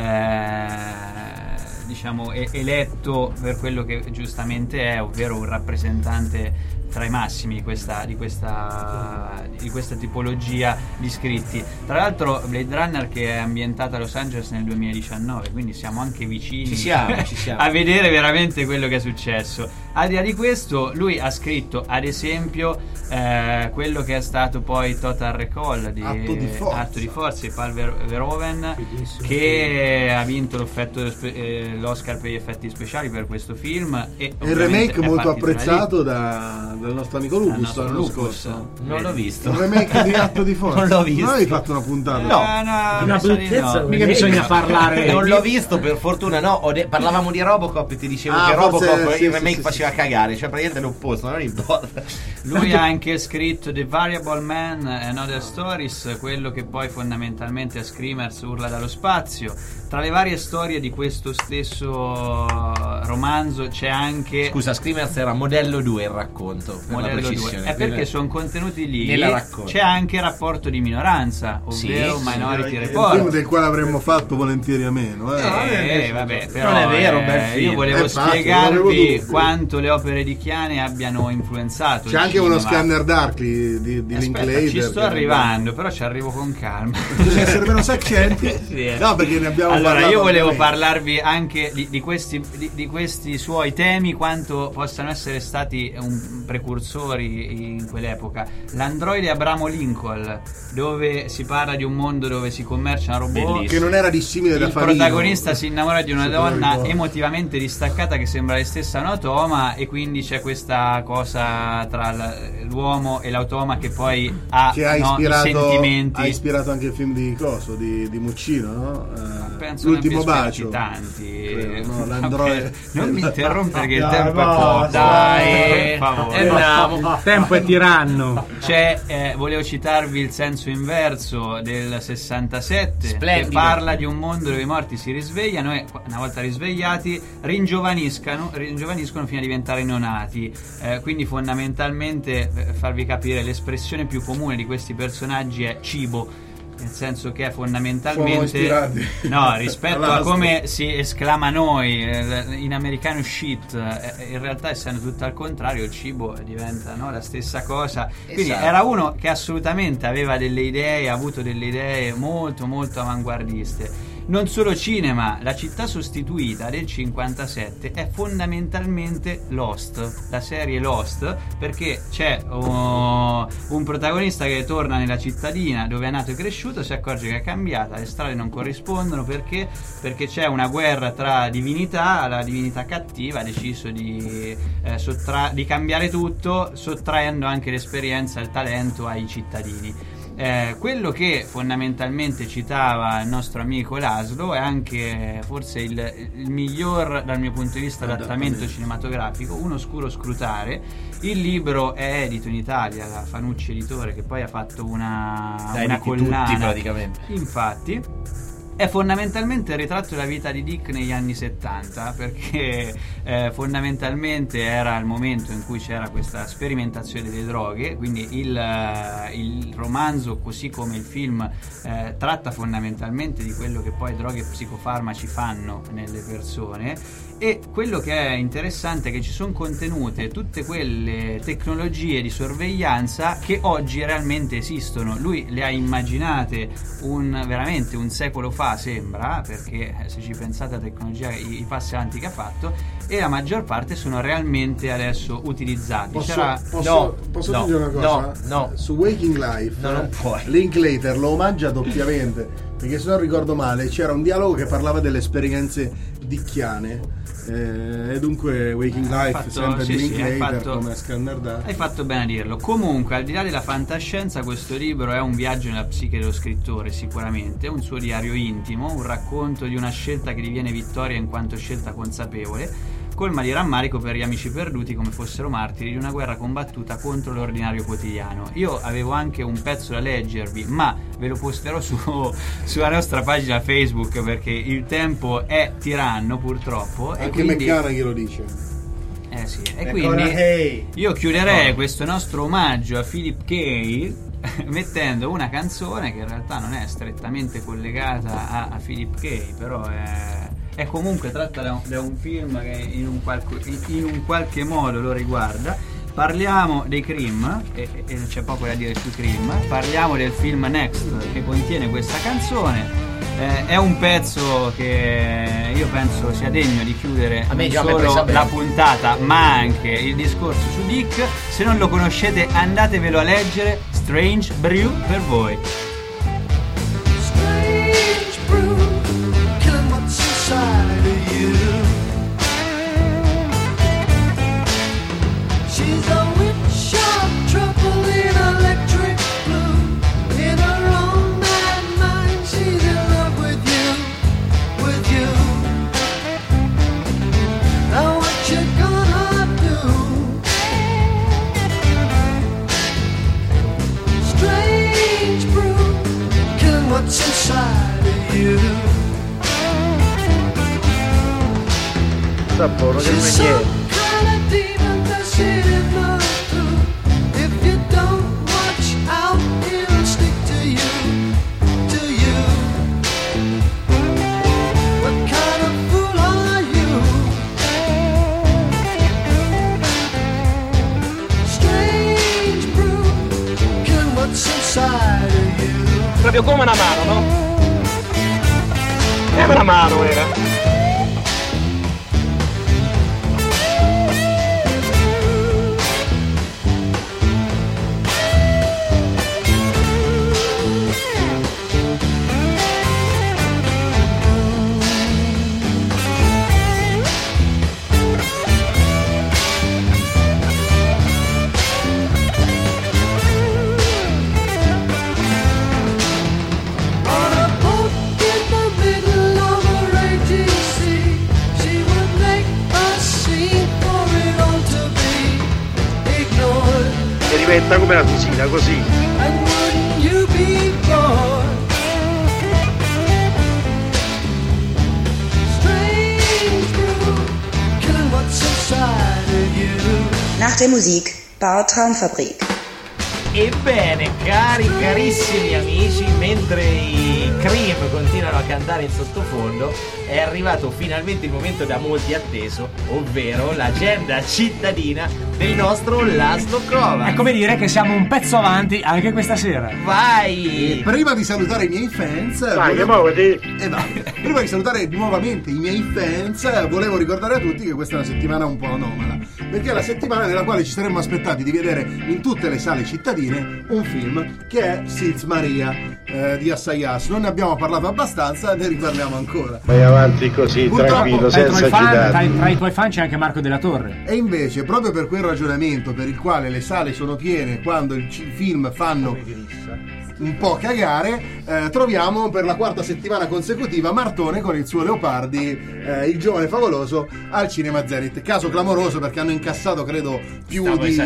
diciamo eletto per quello che giustamente è, ovvero un rappresentante tra i massimi di questa tipologia di scritti. Tra l'altro Blade Runner che è ambientata a Los Angeles nel 2019, quindi siamo anche vicini ci siamo. a vedere veramente quello che è successo. Al di là di questo, lui ha scritto ad esempio quello che è stato poi Total Recall di Atto di Forza di Paul Verhoeven, che ha vinto l'Oscar per gli effetti speciali per questo film, e il remake molto apprezzato dal nostro amico Lupus l'anno scorso. Non l'ho visto. Il remake di Atto di Forza. Non l'ho visto. Non avevi fatto una puntata? No, una bruttezza. Mica bisogna parlare. Non l'ho visto, per fortuna. No, parlavamo di Robocop e ti dicevo che Robocop il remake faceva cagare, cioè praticamente l'opposto, non importa. Lui ha anche scritto The Variable Man and Other Stories, quello che poi fondamentalmente a Screamers urla dallo spazio. Tra le varie storie di questo stesso romanzo c'è anche... Scusa, Screamers era modello 2 il racconto, per modello la precisione. 2. È perché sono contenuti lì. Nella racconto. C'è anche rapporto di minoranza, ovvero Minority Report. Un film del quale avremmo fatto volentieri a meno. Vabbè, però non è vero, bel film. Io volevo spiegarvi quanto le opere di Chiane abbiano influenzato. C'è anche uno Scanner Darkly di Linklater. Ci sto arrivando, però ci arrivo con calma. Bisogna essere meno saccenti. No, perché ne abbiamo allora, io volevo parlarvi anche di questi suoi temi, quanto possano essere stati precursori in quell'epoca. L'androide Abramo Lincoln, dove si parla di un mondo dove si commerciano robot. Bellissimo. Che non era dissimile da Farino. Il protagonista si innamora di una donna emotivamente distaccata che sembra lei stessa un automa, e quindi c'è questa cosa tra l'uomo e l'automa che poi ha, che ha ispirato, i sentimenti. Ha ispirato anche il film di Muccino, no? penso L'ultimo bacio. tanti. No, l'androide. Non mi interrompere che il tempo è no, poco. dai, per favore. andiamo. Il tempo è tiranno. Volevo citarvi Il senso inverso del 67, Splendido. che parla di un mondo dove i morti si risvegliano e una volta risvegliati ringiovaniscono fino a diventare neonati. Quindi fondamentalmente, farvi capire, l'espressione più comune di questi personaggi è cibo. Nel senso che è fondamentalmente no, rispetto a come si esclama noi in americano shit, in realtà essendo tutto al contrario, il cibo diventa, no, la stessa cosa. Quindi Esatto. era uno che assolutamente aveva delle idee, ha avuto delle idee molto molto avanguardiste. Non solo cinema, La città sostituita del 57 è fondamentalmente Lost, la serie Lost, perché c'è un protagonista che torna nella cittadina dove è nato e cresciuto, si accorge che è cambiata, le strade non corrispondono, perché c'è una guerra tra divinità, la divinità cattiva ha deciso di cambiare tutto, sottraendo anche l'esperienza e il talento ai cittadini. Quello che fondamentalmente citava il nostro amico Laszlo è anche forse il miglior dal mio punto di vista adattamento cinematografico, Un oscuro scrutare. Il libro è edito in Italia da Fanucci Editore, che poi ha fatto una collana tutti praticamente. Infatti è fondamentalmente il ritratto della vita di Dick negli anni 70, perché fondamentalmente era il momento in cui c'era questa sperimentazione delle droghe, quindi il romanzo, così come il film, tratta fondamentalmente di quello che poi droghe e psicofarmaci fanno nelle persone. E quello che è interessante è che ci sono contenute tutte quelle tecnologie di sorveglianza che oggi realmente esistono. Lui le ha immaginate veramente un secolo fa, sembra, perché se ci pensate alla tecnologia, i passi avanti che ha fatto, e la maggior parte sono realmente adesso utilizzati. Posso dire una cosa? No. Su Waking Life, non puoi. Linklater lo omaggia doppiamente, perché se non ricordo male c'era un dialogo che parlava delle esperienze dicchiane. E dunque Waking Life sempre di Linklater come Scanner. Hai fatto bene a dirlo. Comunque, al di là della fantascienza, questo libro è un viaggio nella psiche dello scrittore, sicuramente, un suo diario intimo, un racconto di una scelta che diviene vittoria in quanto scelta consapevole, colma di rammarico per gli amici perduti come fossero martiri di una guerra combattuta contro l'ordinario quotidiano. Io avevo anche un pezzo da leggervi, ma ve lo posterò sulla nostra pagina Facebook, perché il tempo è tiranno purtroppo. Anche McCann glielo dice. Sì. E quindi io chiuderei questo nostro omaggio a Philip Kay mettendo una canzone che in realtà non è strettamente collegata a Philip Kay, però è comunque tratta da un film che in un qualche modo lo riguarda. Parliamo dei Cream, e c'è poco da dire su Cream. Parliamo del film Next, che contiene questa canzone. È un pezzo che io penso sia degno di chiudere non solo la puntata, ma anche il discorso su Dick. Se non lo conoscete, andatevelo a leggere. Strange Brew per voi. Strange brew, killing what's inside of you. She's a witch of trouble in electric blue. In her own mad mind, she's in love with you. Now what you gonna do? Strange brew, killing what's inside of you. Saporo che She's some kind of demon that she didn't know to. If you don't watch out, it'll stick to you. What kind of fool are you? Strange brew, killing what's inside of you. Proprio come una mano, no? Come una mano era. On a boat in the middle of diretta come la cucina, così. Nach der Musik, Bautraumfabrik. Ebbene, carissimi amici, mentre i Cream continuano a cantare in sottofondo, è arrivato finalmente il momento da molti atteso, ovvero l'agenda cittadina del nostro Laszlo Kovacs. È come dire che siamo un pezzo avanti anche questa sera. Vai! E prima di salutare i miei fans, prima di salutare nuovamente i miei fans, volevo ricordare a tutti che questa è una settimana un po' anomala, perché è la settimana nella quale ci saremmo aspettati di vedere in tutte le sale cittadine un film che è Sils Maria di Assayas. Non ne abbiamo parlato abbastanza, ne riparliamo ancora. Vai avanti così, tranquillo, senza agitare. Tra i tuoi fan c'è anche Marco Della Torre. E invece, proprio per quel ragionamento per il quale le sale sono piene quando i film fanno un po' cagare, troviamo per la quarta settimana consecutiva Martone con il suo Leopardi, il giovane favoloso, al Cinema Zenith. Caso clamoroso perché hanno incassato credo più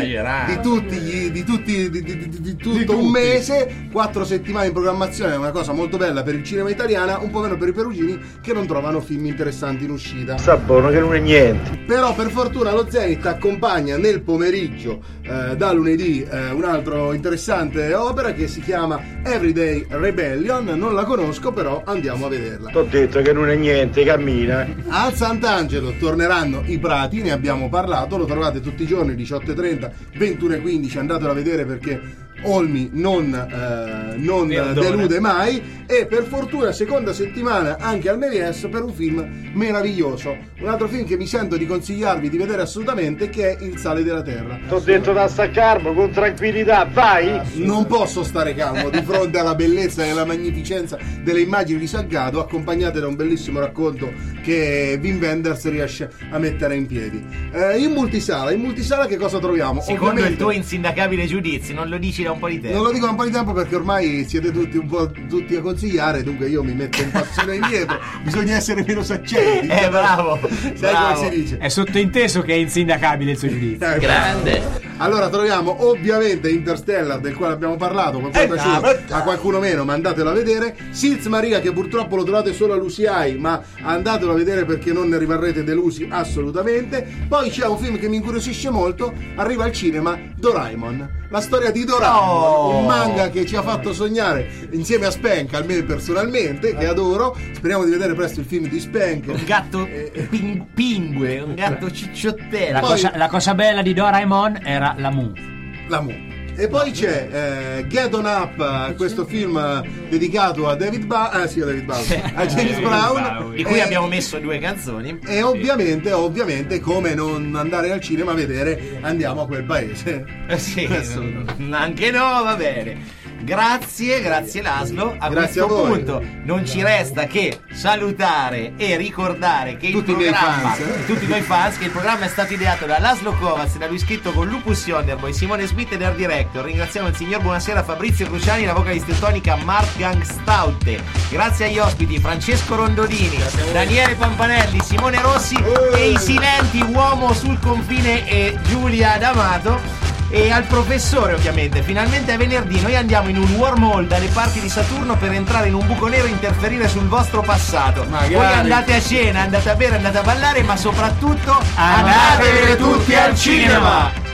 di tutto un mese, 4 settimane in programmazione. È una cosa molto bella per il cinema italiano, un po' meno per i perugini che non trovano film interessanti in uscita. Sta buono che non è niente. Però per fortuna lo Zenith accompagna nel pomeriggio da lunedì un'altra interessante opera che si chiama Everyday Rebellion. Non la conosco, però andiamo a vederla. T'ho detto che non è niente, cammina. Al Sant'Angelo torneranno i Prati, ne abbiamo parlato, lo trovate tutti i giorni 18:30, 21:15, andatelo a vedere perché Olmi non delude mai. E per fortuna seconda settimana anche al Méliès per un film meraviglioso, un altro film che mi sento di consigliarvi di vedere assolutamente, che è Il sale della terra. T'ho detto da staccarmi con tranquillità, vai! Non posso stare calmo di fronte alla bellezza e alla magnificenza delle immagini di Salgado, accompagnate da un bellissimo racconto che Wim Wenders riesce a mettere in piedi. In multisala che cosa troviamo? Secondo ovviamente, il tuo insindacabile giudizio, non lo dici da un po' di tempo? Non lo dico da un po' di tempo perché ormai siete tutti un po' tutti a consigliare, dunque io mi metto un passino indietro. Bisogna essere meno saccenti. Bravo, sai come si dice? È sottointeso che è insindacabile il suo giudizio. Grande. Allora troviamo ovviamente Interstellar, del quale abbiamo parlato, qualcuno è piaciuto, a qualcuno meno, ma andatelo a vedere. Sils Maria, che purtroppo lo trovate solo all'UCI, ma andatelo a vedere perché non ne rimarrete delusi assolutamente. Poi c'è un film che mi incuriosisce molto, arriva al cinema, Doraemon. La storia di Doraemon, un manga che ci ha fatto sognare insieme a Spank, almeno personalmente, che adoro. Speriamo di vedere presto il film di Spank. Un gatto pingue, un gatto cicciottello. La cosa bella di Doraemon era la Mu. E poi c'è Get On Up, questo film dedicato a David Bowie, a James Brown, di cui abbiamo messo 2 canzoni. E ovviamente, come non andare al cinema a vedere Andiamo a quel paese. Sì, anche no, va bene. Grazie Laszlo. A questo punto non ci resta che salutare e ricordare che tutti i tuoi fans, che il programma è stato ideato da Laszlo Kovacs, da lui scritto con Lupus Yonderboy, Simone Smith ed Air Director. Ringraziamo il signor Buonasera Fabrizio Cruciani, la vocalista tonica Mark Gangstaute. Grazie agli ospiti Francesco Rondolini, Daniele Pampanelli, Simone Rossi e i silenti uomo sul confine e Giulia D'Amato. E al professore ovviamente. Finalmente è venerdì, noi andiamo in un wormhole dalle parti di Saturno per entrare in un buco nero e interferire sul vostro passato. Magari. Voi andate a cena, andate a bere, andate a ballare, ma soprattutto andate tutti al cinema.